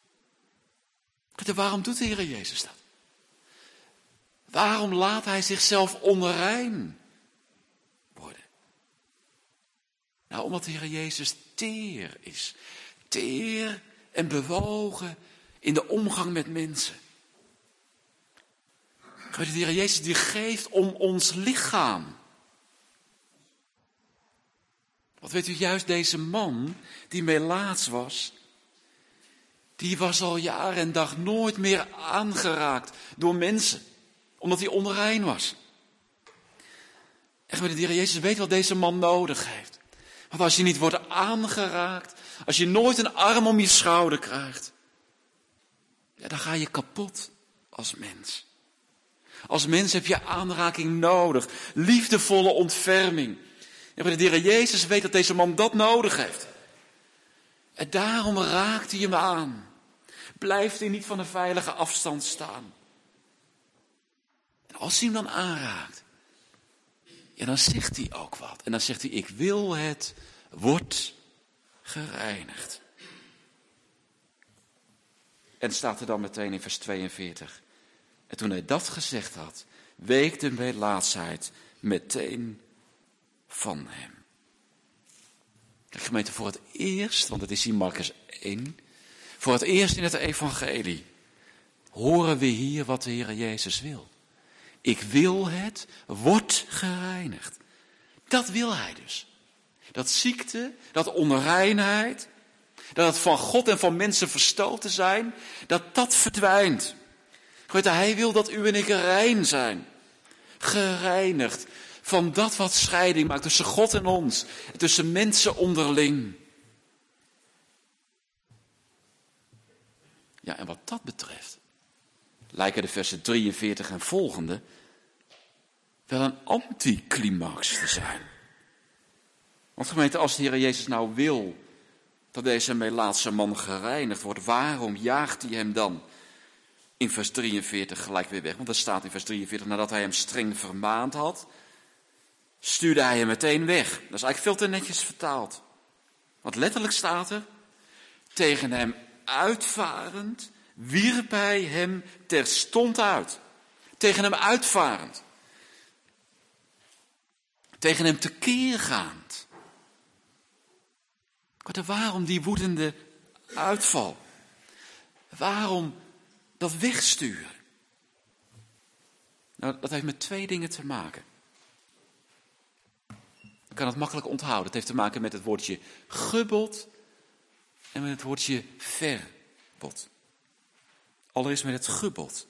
En waarom doet de Heer Jezus dat? Waarom laat hij zichzelf onrein worden? Nou, omdat de Heer Jezus teer is. Teer en bewogen in de omgang met mensen. De Heer Jezus die geeft om ons lichaam. Wat weet u, juist deze man die melaats was, die was al jaar en dag nooit meer aangeraakt door mensen, omdat hij onrein was. En de Heer Jezus weet wat deze man nodig heeft. Want als je niet wordt aangeraakt, als je nooit een arm om je schouder krijgt, ja, dan ga je kapot als mens. Als mens heb je aanraking nodig, liefdevolle ontferming. En de Heer Jezus weet dat deze man dat nodig heeft. En daarom raakt hij hem aan. Blijft hij niet van een veilige afstand staan. En als hij hem dan aanraakt, ja, dan zegt hij ook wat. En dan zegt hij, ik wil het, wordt gereinigd. En staat er dan meteen in vers 42. En toen hij dat gezegd had, week de melaatsheid meteen van hem. Kijk, gemeente, voor het eerst, want het is in Markus 1, voor het eerst in het evangelie, horen we hier wat de Heer Jezus wil. Ik wil het, wordt gereinigd. Dat wil hij dus. Dat ziekte, dat onreinheid, dat het van God en van mensen verstoten zijn, dat verdwijnt. Hij wil dat u en ik rein zijn. Gereinigd van dat wat scheiding maakt tussen God en ons. En tussen mensen onderling. Ja, en wat dat betreft lijken de versen 43 en volgende wel een anticlimax te zijn. Want gemeente, als de Heer Jezus nou wil dat deze melaatse man gereinigd wordt, waarom jaagt hij hem dan in vers 43 gelijk weer weg? Want dat staat in vers 43, nadat hij hem streng vermaand had, stuurde hij hem meteen weg. Dat is eigenlijk veel te netjes vertaald. Want letterlijk staat er, tegen hem uitvarend, wierp hij hem terstond uit. Tegen hem uitvarend. Tegen hem tekeer gaand. Waarom die woedende uitval? Waarom dat wegsturen? Nou, dat heeft met 2 dingen te maken. kan het makkelijk onthouden. Het heeft te maken met het woordje gebod en met het woordje verbod. Allereerst met het gebod.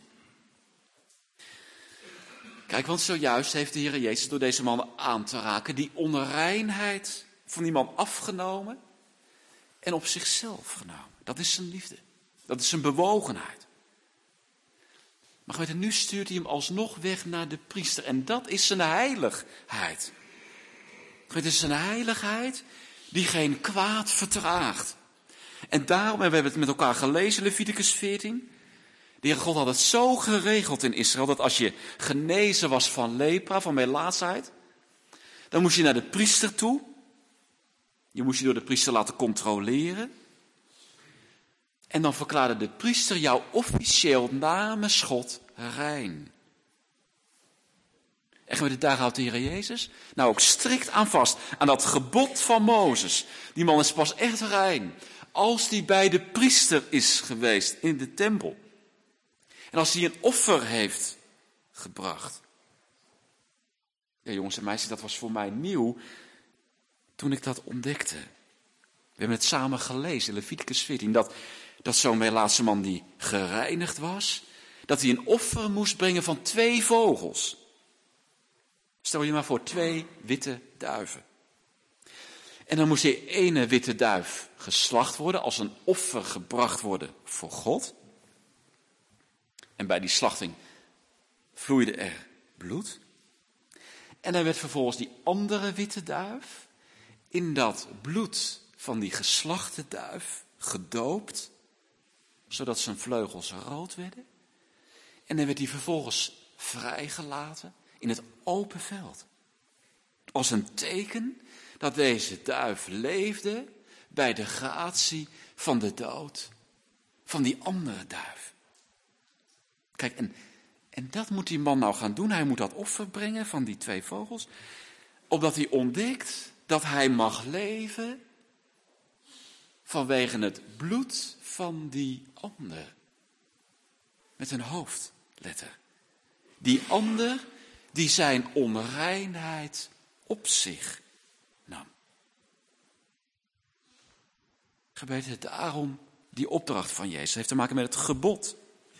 Kijk, want zojuist heeft de Heer Jezus door deze man aan te raken die onreinheid van die man afgenomen en op zichzelf genomen. Dat is zijn liefde. Dat is zijn bewogenheid. Maar weet je, nu stuurt hij hem alsnog weg naar de priester. En dat is zijn heiligheid. Het is zijn heiligheid die geen kwaad vertraagt. En daarom, en we hebben het met elkaar gelezen, Leviticus 14. De Heer God had het zo geregeld in Israël, dat als je genezen was van lepra, van melaatsheid, dan moest je naar de priester toe. Je moest je door de priester laten controleren. En dan verklaarde de priester jou officieel namens God rein. En daar houdt de Heer Jezus nou ook strikt aan vast. Aan dat gebod van Mozes. Die man is pas echt rein als die bij de priester is geweest in de tempel. En als hij een offer heeft gebracht. Ja, jongens en meisjes, dat was voor mij nieuw toen ik dat ontdekte. We hebben het samen gelezen, Leviticus 14, dat zo'n melaatse man die gereinigd was, dat hij een offer moest brengen van 2 vogels. Stel je maar voor 2 witte duiven. En dan moest die ene witte duif geslacht worden, als een offer gebracht worden voor God. En bij die slachting vloeide er bloed. En dan werd vervolgens die andere witte duif in dat bloed van die geslachte duif gedoopt, zodat zijn vleugels rood werden. En dan werd hij vervolgens vrijgelaten in het open veld. Als een teken dat deze duif leefde bij de gratie van de dood van die andere duif. Kijk, en dat moet die man nou gaan doen. Hij moet dat offer brengen van die 2 vogels, opdat hij ontdekt dat hij mag leven vanwege het bloed van die ander. Met een hoofdletter. Die ander die zijn onreinheid op zich nam. Gebeurt daarom die opdracht van Jezus. Het heeft te maken met het gebod.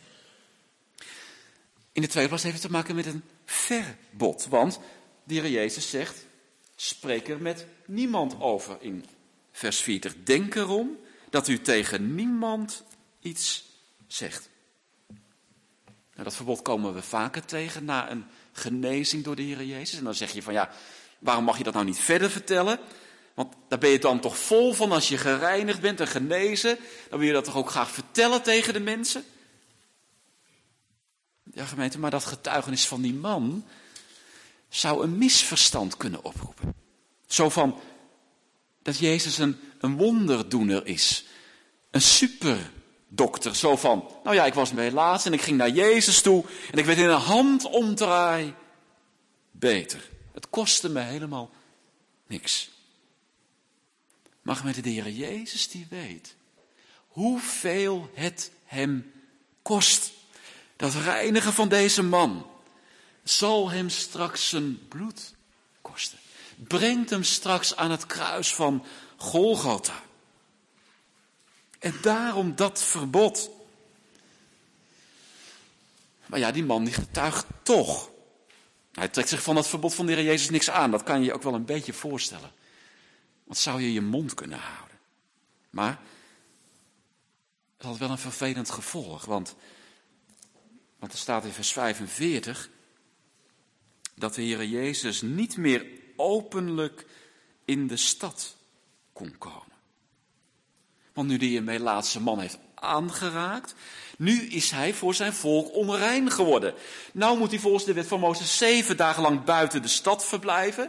In de tweede plaats heeft het te maken met een verbod. Want de Heer Jezus zegt, spreek er met niemand over in vers 40. Denk erom dat u tegen niemand iets zegt. Nou, dat verbod komen we vaker tegen na een genezing door de Heer Jezus. En dan zeg je van ja, waarom mag je dat nou niet verder vertellen? Want daar ben je dan toch vol van als je gereinigd bent en genezen. Dan wil je dat toch ook graag vertellen tegen de mensen? Ja, gemeente, maar dat getuigenis van die man zou een misverstand kunnen oproepen. Zo van dat Jezus een wonderdoener is. Een superdokter. Zo van, nou ja, ik was melaats en ik ging naar Jezus toe en ik werd in een handomdraai beter. Het kostte me helemaal niks. Maar gemeente, de Heer Jezus die weet hoeveel het hem kost. Dat reinigen van deze man zal hem straks zijn bloed kosten. Brengt hem straks aan het kruis van Golgotha. En daarom dat verbod. Maar ja, die man die getuigt toch. Hij trekt zich van dat verbod van de Heer Jezus niks aan. Dat kan je je ook wel een beetje voorstellen. Want zou je je mond kunnen houden. Maar het had wel een vervelend gevolg. Want er staat in vers 45 dat de Heer Jezus niet meer openlijk in de stad kon komen. Want nu die een melaatse man heeft aangeraakt, nu is hij voor zijn volk onrein geworden. Nou moet hij volgens de wet van Mozes 7 dagen lang buiten de stad verblijven.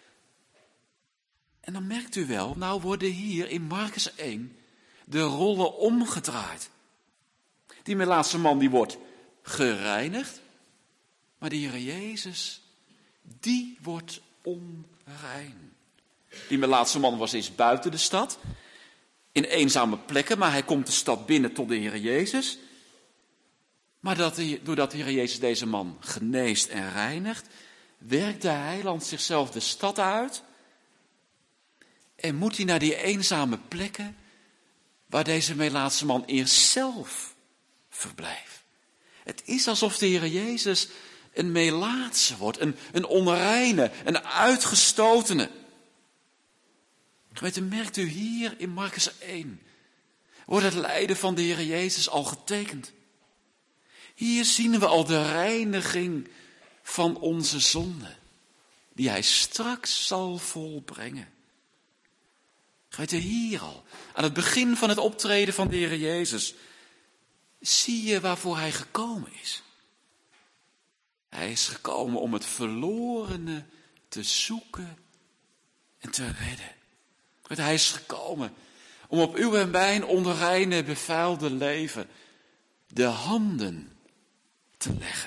En dan merkt u wel, nou worden hier in Markus 1 de rollen omgedraaid. Die melaatse man die wordt gereinigd, maar de Heer Jezus, die wordt onrein. Die melaatse man was eerst buiten de stad, in eenzame plekken, maar hij komt de stad binnen tot de Heer Jezus. Maar doordat de Heer Jezus deze man geneest en reinigt, werkt de heiland zichzelf de stad uit En moet hij naar die eenzame plekken waar deze melaatse man eerst zelf verbleef. Het is alsof de Heer Jezus een melaatse wordt, een onreine, een uitgestotene. Gemeente, merkt u hier in Markus 1, wordt het lijden van de Heer Jezus al getekend. Hier zien we al de reiniging van onze zonde, die hij straks zal volbrengen. Gemeente, hier al, aan het begin van het optreden van de Heer Jezus, zie je waarvoor hij gekomen is. Hij is gekomen om het verlorene te zoeken en te redden. Hij is gekomen om op uw en mijn onreine, bevuilde leven de handen te leggen.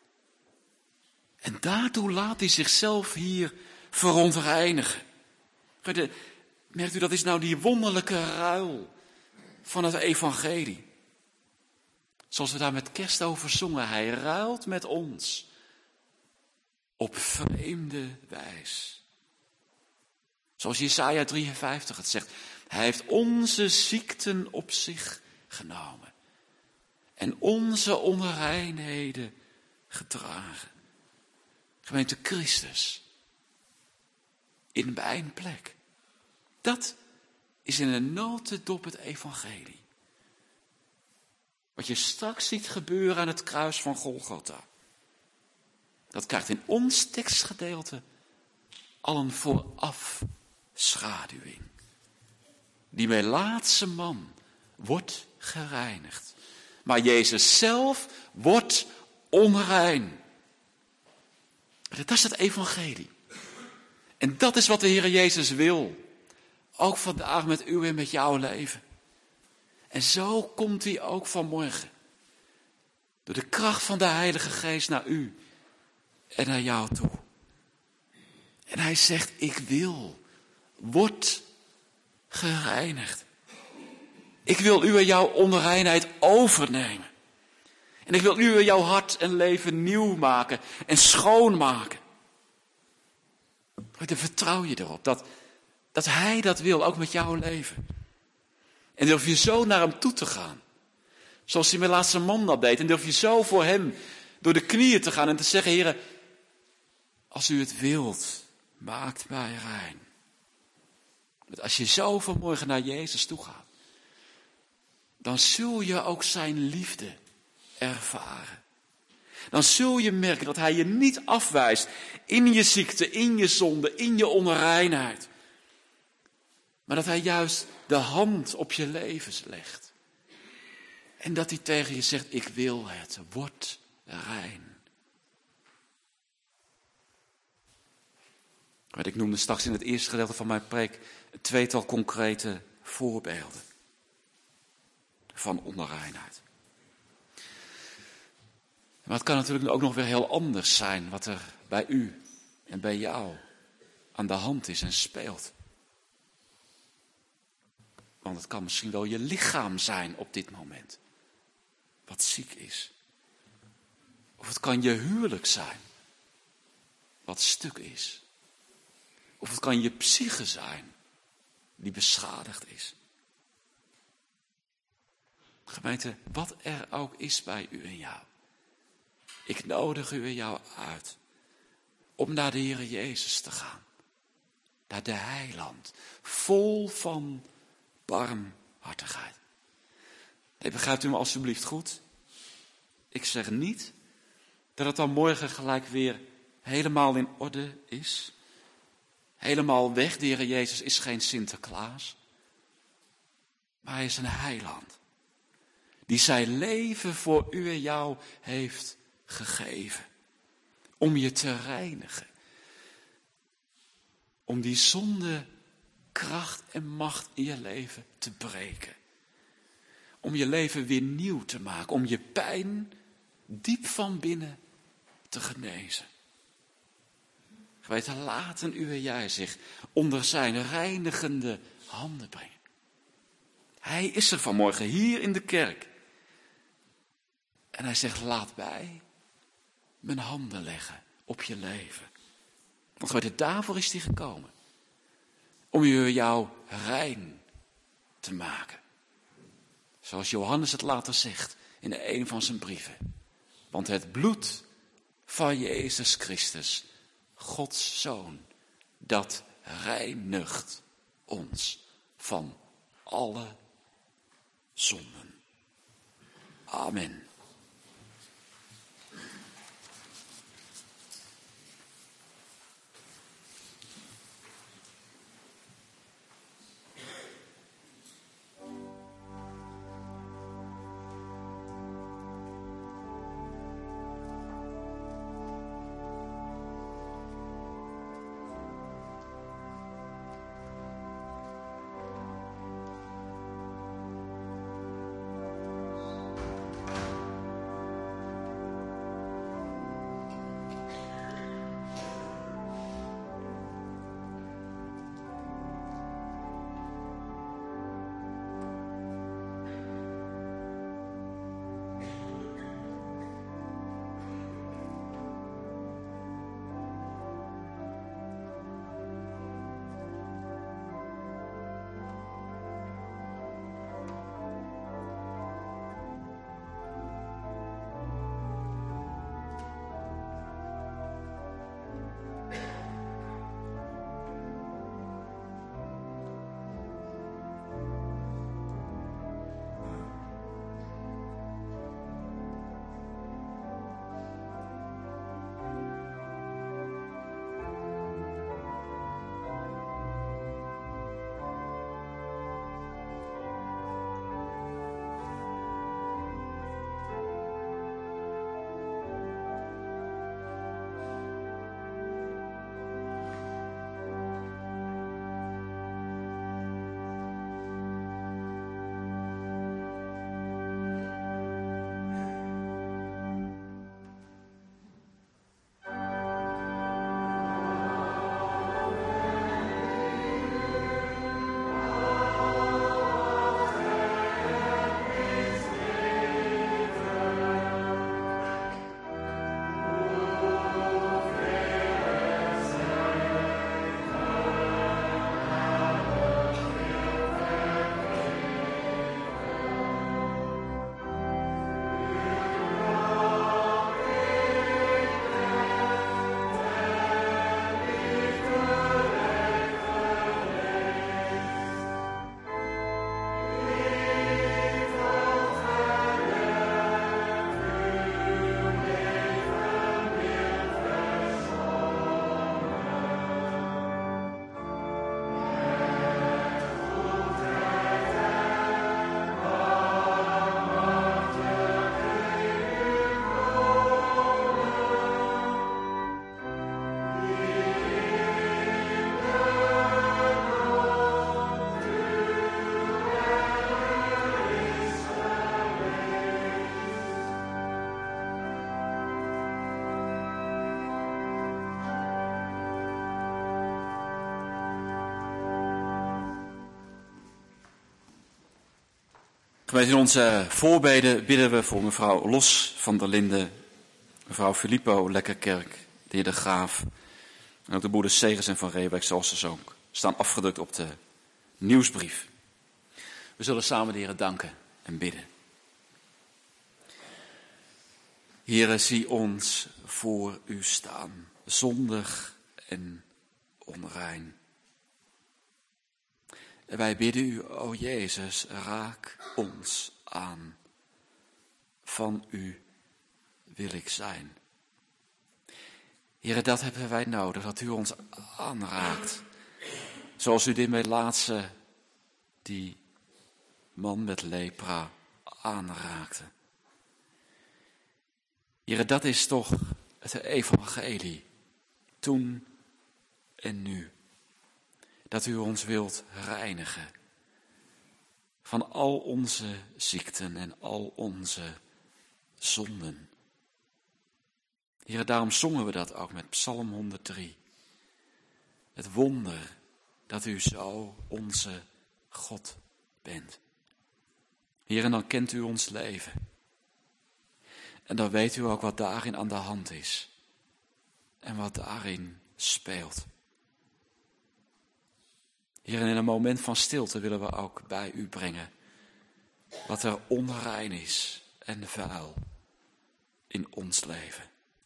En daartoe laat hij zichzelf hier verontreinigen. Merkt u, dat is nou die wonderlijke ruil van het evangelie. Zoals we daar met kerst over zongen, hij ruilt met ons op vreemde wijs. Zoals Jesaja 53 het zegt, hij heeft onze ziekten op zich genomen en onze onreinheden gedragen. Gemeente, Christus in mijn plek. Dat is in een notendop het evangelie. Wat je straks ziet gebeuren aan het kruis van Golgotha. Dat krijgt in ons tekstgedeelte al een voorafschaduwing. Die melaatse man wordt gereinigd. Maar Jezus zelf wordt onrein. Dat is het evangelie. En dat is wat de Heer Jezus wil. Ook vandaag met u en met jouw leven. En zo komt hij ook vanmorgen. Door de kracht van de Heilige Geest naar u en naar jou toe. En hij zegt, ik wil, word gereinigd. Ik wil u en jouw onreinheid overnemen. En ik wil u en jouw hart en leven nieuw maken en schoonmaken. Dan vertrouw je erop dat hij dat wil, ook met jouw leven. En durf je zo naar hem toe te gaan. Zoals die melaatse man dat deed. En durf je zo voor hem door de knieën te gaan en te zeggen, Heere, als u het wilt, maakt mij rein. Dat als je zo vanmorgen naar Jezus toe gaat, dan zul je ook zijn liefde ervaren. Dan zul je merken dat hij je niet afwijst in je ziekte, in je zonde, in je onreinheid. Maar dat hij juist de hand op je leven legt. En dat hij tegen je zegt, ik wil het, word rein. Ik noemde straks in het eerste gedeelte van mijn preek een tweetal concrete voorbeelden van onreinheid. Maar het kan natuurlijk ook nog weer heel anders zijn wat er bij u en bij jou aan de hand is en speelt. Want het kan misschien wel je lichaam zijn op dit moment, wat ziek is. Of het kan je huwelijk zijn, wat stuk is. Of het kan je psyche zijn, die beschadigd is. Gemeente, wat er ook is bij u en jou. Ik nodig u en jou uit om naar de Heer Jezus te gaan. Naar de Heiland, vol van barmhartigheid. Nee, begrijpt u me alstublieft goed? Ik zeg niet dat het dan morgen gelijk weer helemaal in orde is. Helemaal weg, de Heer Jezus is geen Sinterklaas. Maar hij is een heiland. Die zijn leven voor u en jou heeft gegeven. Om je te reinigen. Om die zonde, kracht en macht in je leven te breken. Om je leven weer nieuw te maken. Om je pijn diep van binnen te genezen. Geweten, laten u en jij zich onder zijn reinigende handen brengen. Hij is er vanmorgen hier in de kerk. En hij zegt, laat mij mijn handen leggen op je leven. Want geweten, daarvoor is hij gekomen. om jou rein te maken. Zoals Johannes het later zegt in een van zijn brieven. Want het bloed van Jezus Christus, Gods Zoon, dat reinigt ons van alle zonden. Amen. Gemeente, in onze voorbeden bidden we voor mevrouw Los van der Linden, mevrouw Filippo Lekkerkerk, de heer De Graaf en ook de broeders Segers en Van Reewijk, zoals ze ook staan afgedrukt op de nieuwsbrief. We zullen samen de Heer danken en bidden. Heere, zie ons voor u staan, zondig en onrein. En wij bidden u, o Jezus, raak ons aan. Van u wil ik zijn. Heere, dat hebben wij nodig, dat u ons aanraakt. Zoals u dit met laatste die man met lepra aanraakte. Heere, dat is toch het evangelie, toen en nu. Dat u ons wilt reinigen van al onze ziekten en al onze zonden. Heere, daarom zongen we dat ook met Psalm 103. Het wonder dat u zo onze God bent. Heere, dan kent u ons leven. En dan weet u ook wat daarin aan de hand is. En wat daarin speelt. Heer, in een moment van stilte willen we ook bij u brengen wat er onrein is en vuil in ons leven.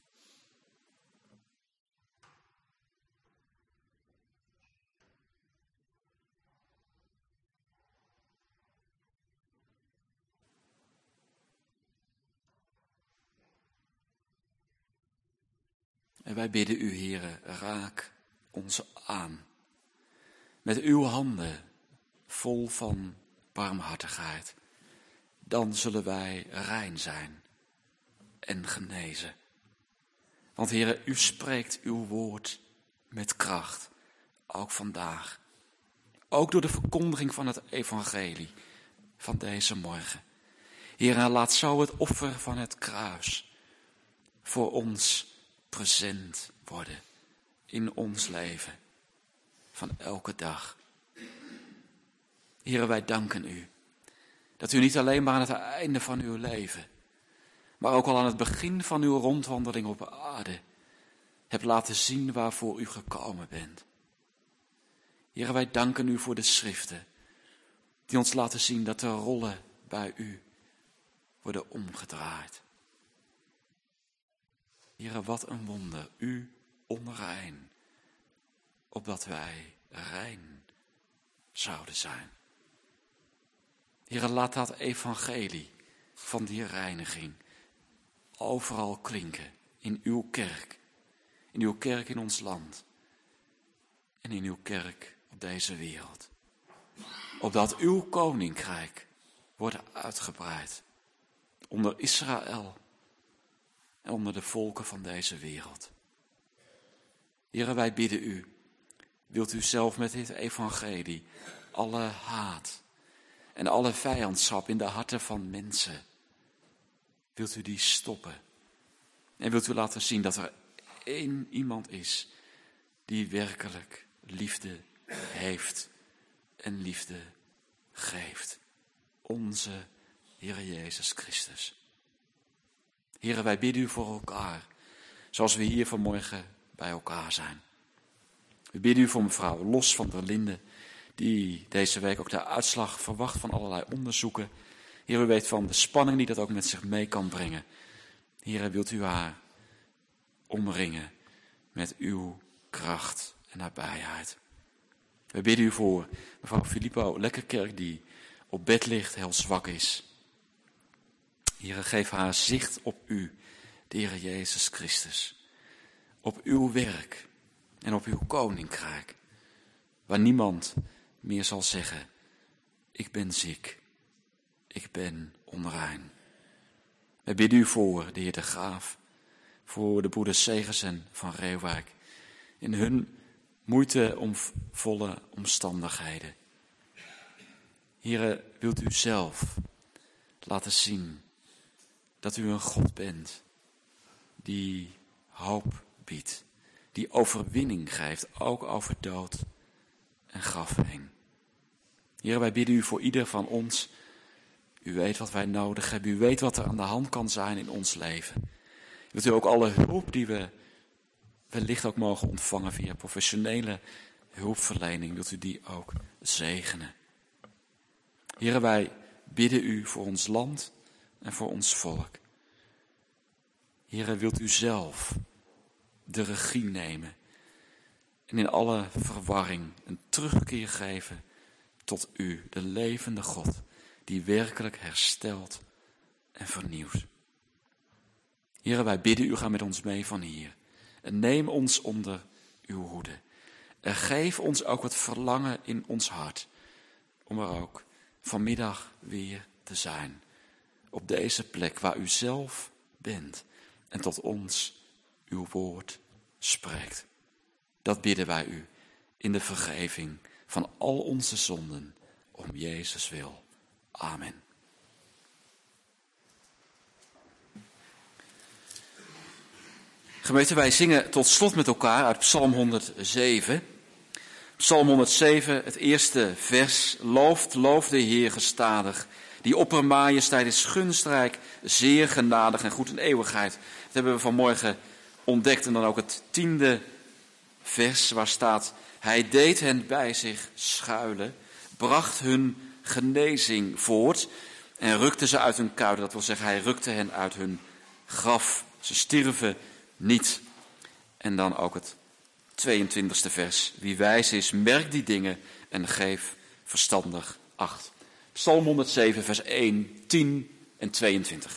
En wij bidden u, Heere, raak ons aan. Met uw handen vol van barmhartigheid. Dan zullen wij rein zijn en genezen. Want Heere, u spreekt uw woord met kracht. Ook vandaag. Ook door de verkondiging van het evangelie van deze morgen. Heere, laat zo het offer van het kruis voor ons present worden in ons leven van elke dag. Heere, wij danken u dat u niet alleen maar aan het einde van uw leven, maar ook al aan het begin van uw rondwandeling op aarde hebt laten zien waarvoor u gekomen bent. Heere, wij danken u voor de schriften die ons laten zien dat de rollen bij u worden omgedraaid. Heere, wat een wonder, u onrein, opdat wij rein zouden zijn. Heere, laat dat evangelie van die reiniging overal klinken in uw kerk in ons land en in uw kerk op deze wereld. Opdat uw koninkrijk wordt uitgebreid onder Israël en onder de volken van deze wereld. Heere, wij bidden u, wilt u zelf met dit evangelie alle haat en alle vijandschap in de harten van mensen, wilt u die stoppen? En wilt u laten zien dat er één iemand is die werkelijk liefde heeft en liefde geeft. Onze Heer Jezus Christus. Heere, wij bidden u voor elkaar, zoals we hier vanmorgen bij elkaar zijn. We bidden u voor mevrouw Los van der Linden, die deze week ook de uitslag verwacht van allerlei onderzoeken. Heer, u weet van de spanning die dat ook met zich mee kan brengen. Heer, wilt u haar omringen met uw kracht en nabijheid. We bidden u voor mevrouw Filippo Lekkerkerk, die op bed ligt, heel zwak is. Heer, geef haar zicht op u, de Heer Jezus Christus. Op uw werk en op uw koninkrijk. Waar niemand meer zal zeggen, ik ben ziek, ik ben onrein. We bidden u voor de Heer de Graaf, voor de broeders Segersen van Reeuwijk, in hun moeitevolle omstandigheden. Heere, wilt u zelf laten zien dat u een God bent die hoop biedt, die overwinning geeft, ook over dood en graf heen. Heere, wij bidden u voor ieder van ons. U weet wat wij nodig hebben. U weet wat er aan de hand kan zijn in ons leven. Wilt u ook alle hulp die we wellicht ook mogen ontvangen via professionele hulpverlening, wilt u die ook zegenen. Heere, wij bidden u voor ons land en voor ons volk. Heere, wilt u zelf de regie nemen en in alle verwarring een terugkeer geven tot u, de levende God, die werkelijk herstelt en vernieuwt. Heere, wij bidden u, ga met ons mee van hier. En neem ons onder uw hoede. En geef ons ook het verlangen in ons hart om er ook vanmiddag weer te zijn. Op deze plek waar u zelf bent en tot ons uw woord spreekt. Dat bidden wij u in de vergeving van al onze zonden om Jezus wil. Amen. Gemeente, wij zingen tot slot met elkaar uit Psalm 107. Psalm 107, het eerste vers. Loof de Heer gestadig. Die oppermajesteit is gunstrijk, zeer genadig en goed in eeuwigheid. Dat hebben we vanmorgen ontdekt. En dan ook het 10e vers waar staat: Hij deed hen bij zich schuilen, bracht hun genezing voort en rukte ze uit hun kuilen. Dat wil zeggen, hij rukte hen uit hun graf. Ze stierven niet. En dan ook het 22e vers. Wie wijs is, merk die dingen en geef verstandig acht. Psalm 107, vers 1, 10 en 22.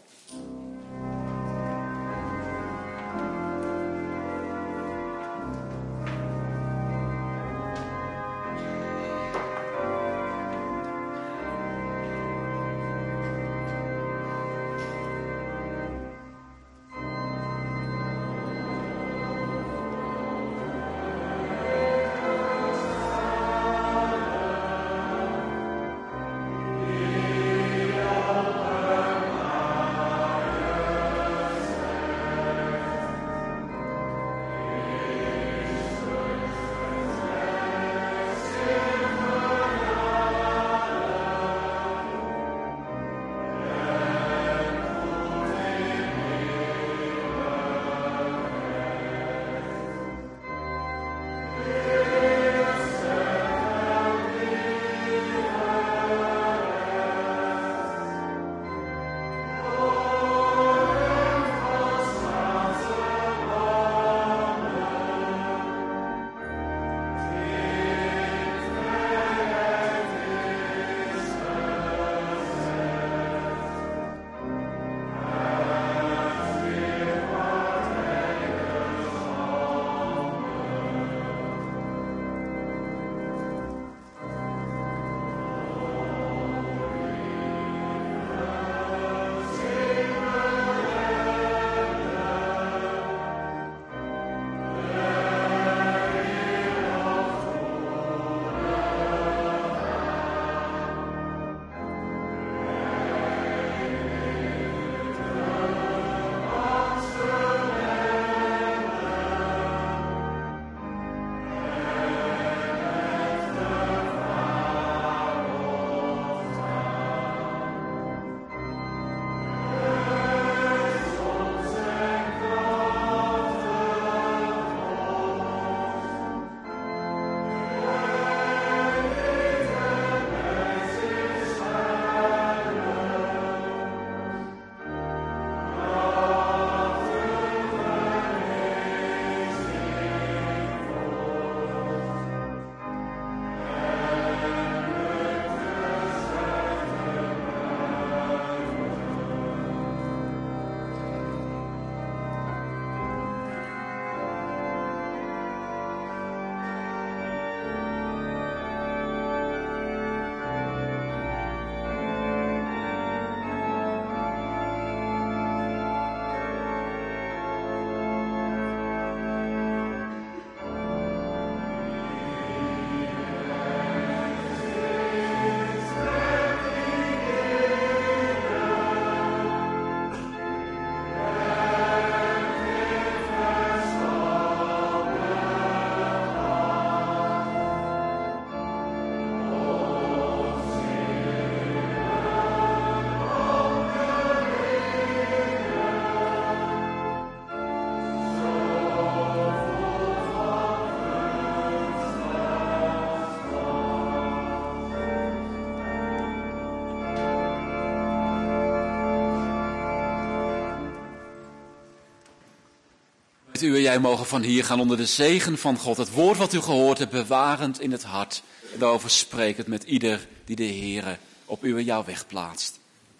U en jij mogen van hier gaan onder de zegen van God. Het woord wat u gehoord hebt, bewarend in het hart. En daarover sprekend met ieder die de Heere op u en jouw weg plaatst.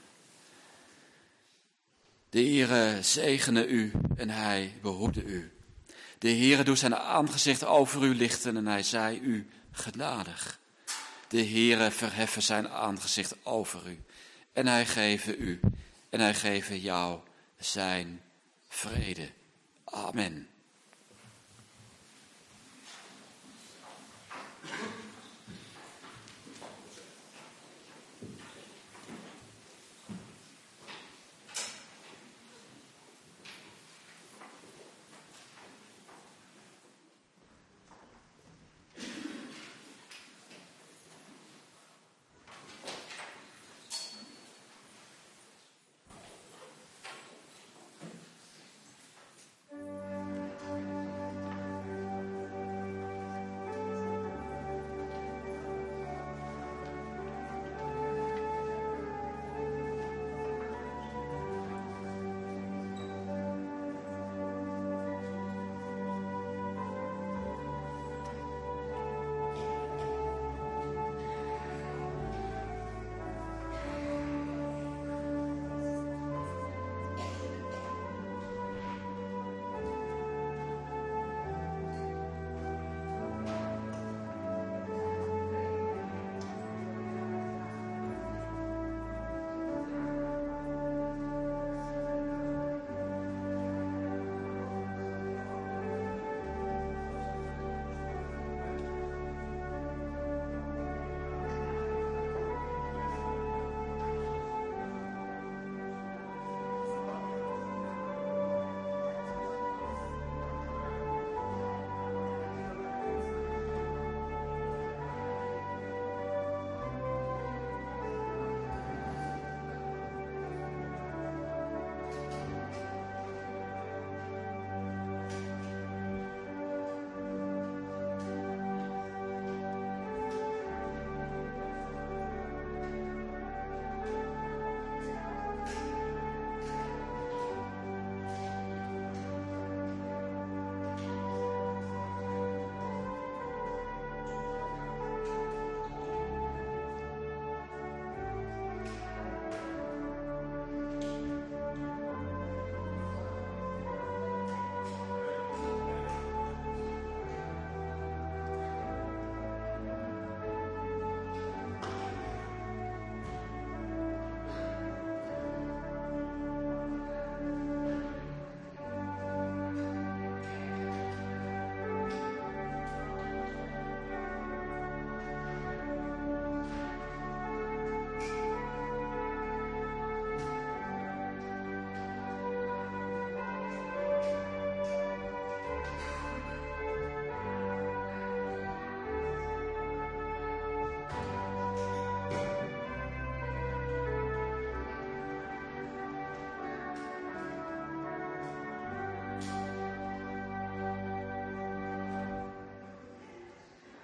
De Heere zegene u en hij behoede u. De Heere doet zijn aangezicht over u lichten en hij zij u genadig. De Heere verheffen zijn aangezicht over u en hij geven jou zijn vrede. Amen.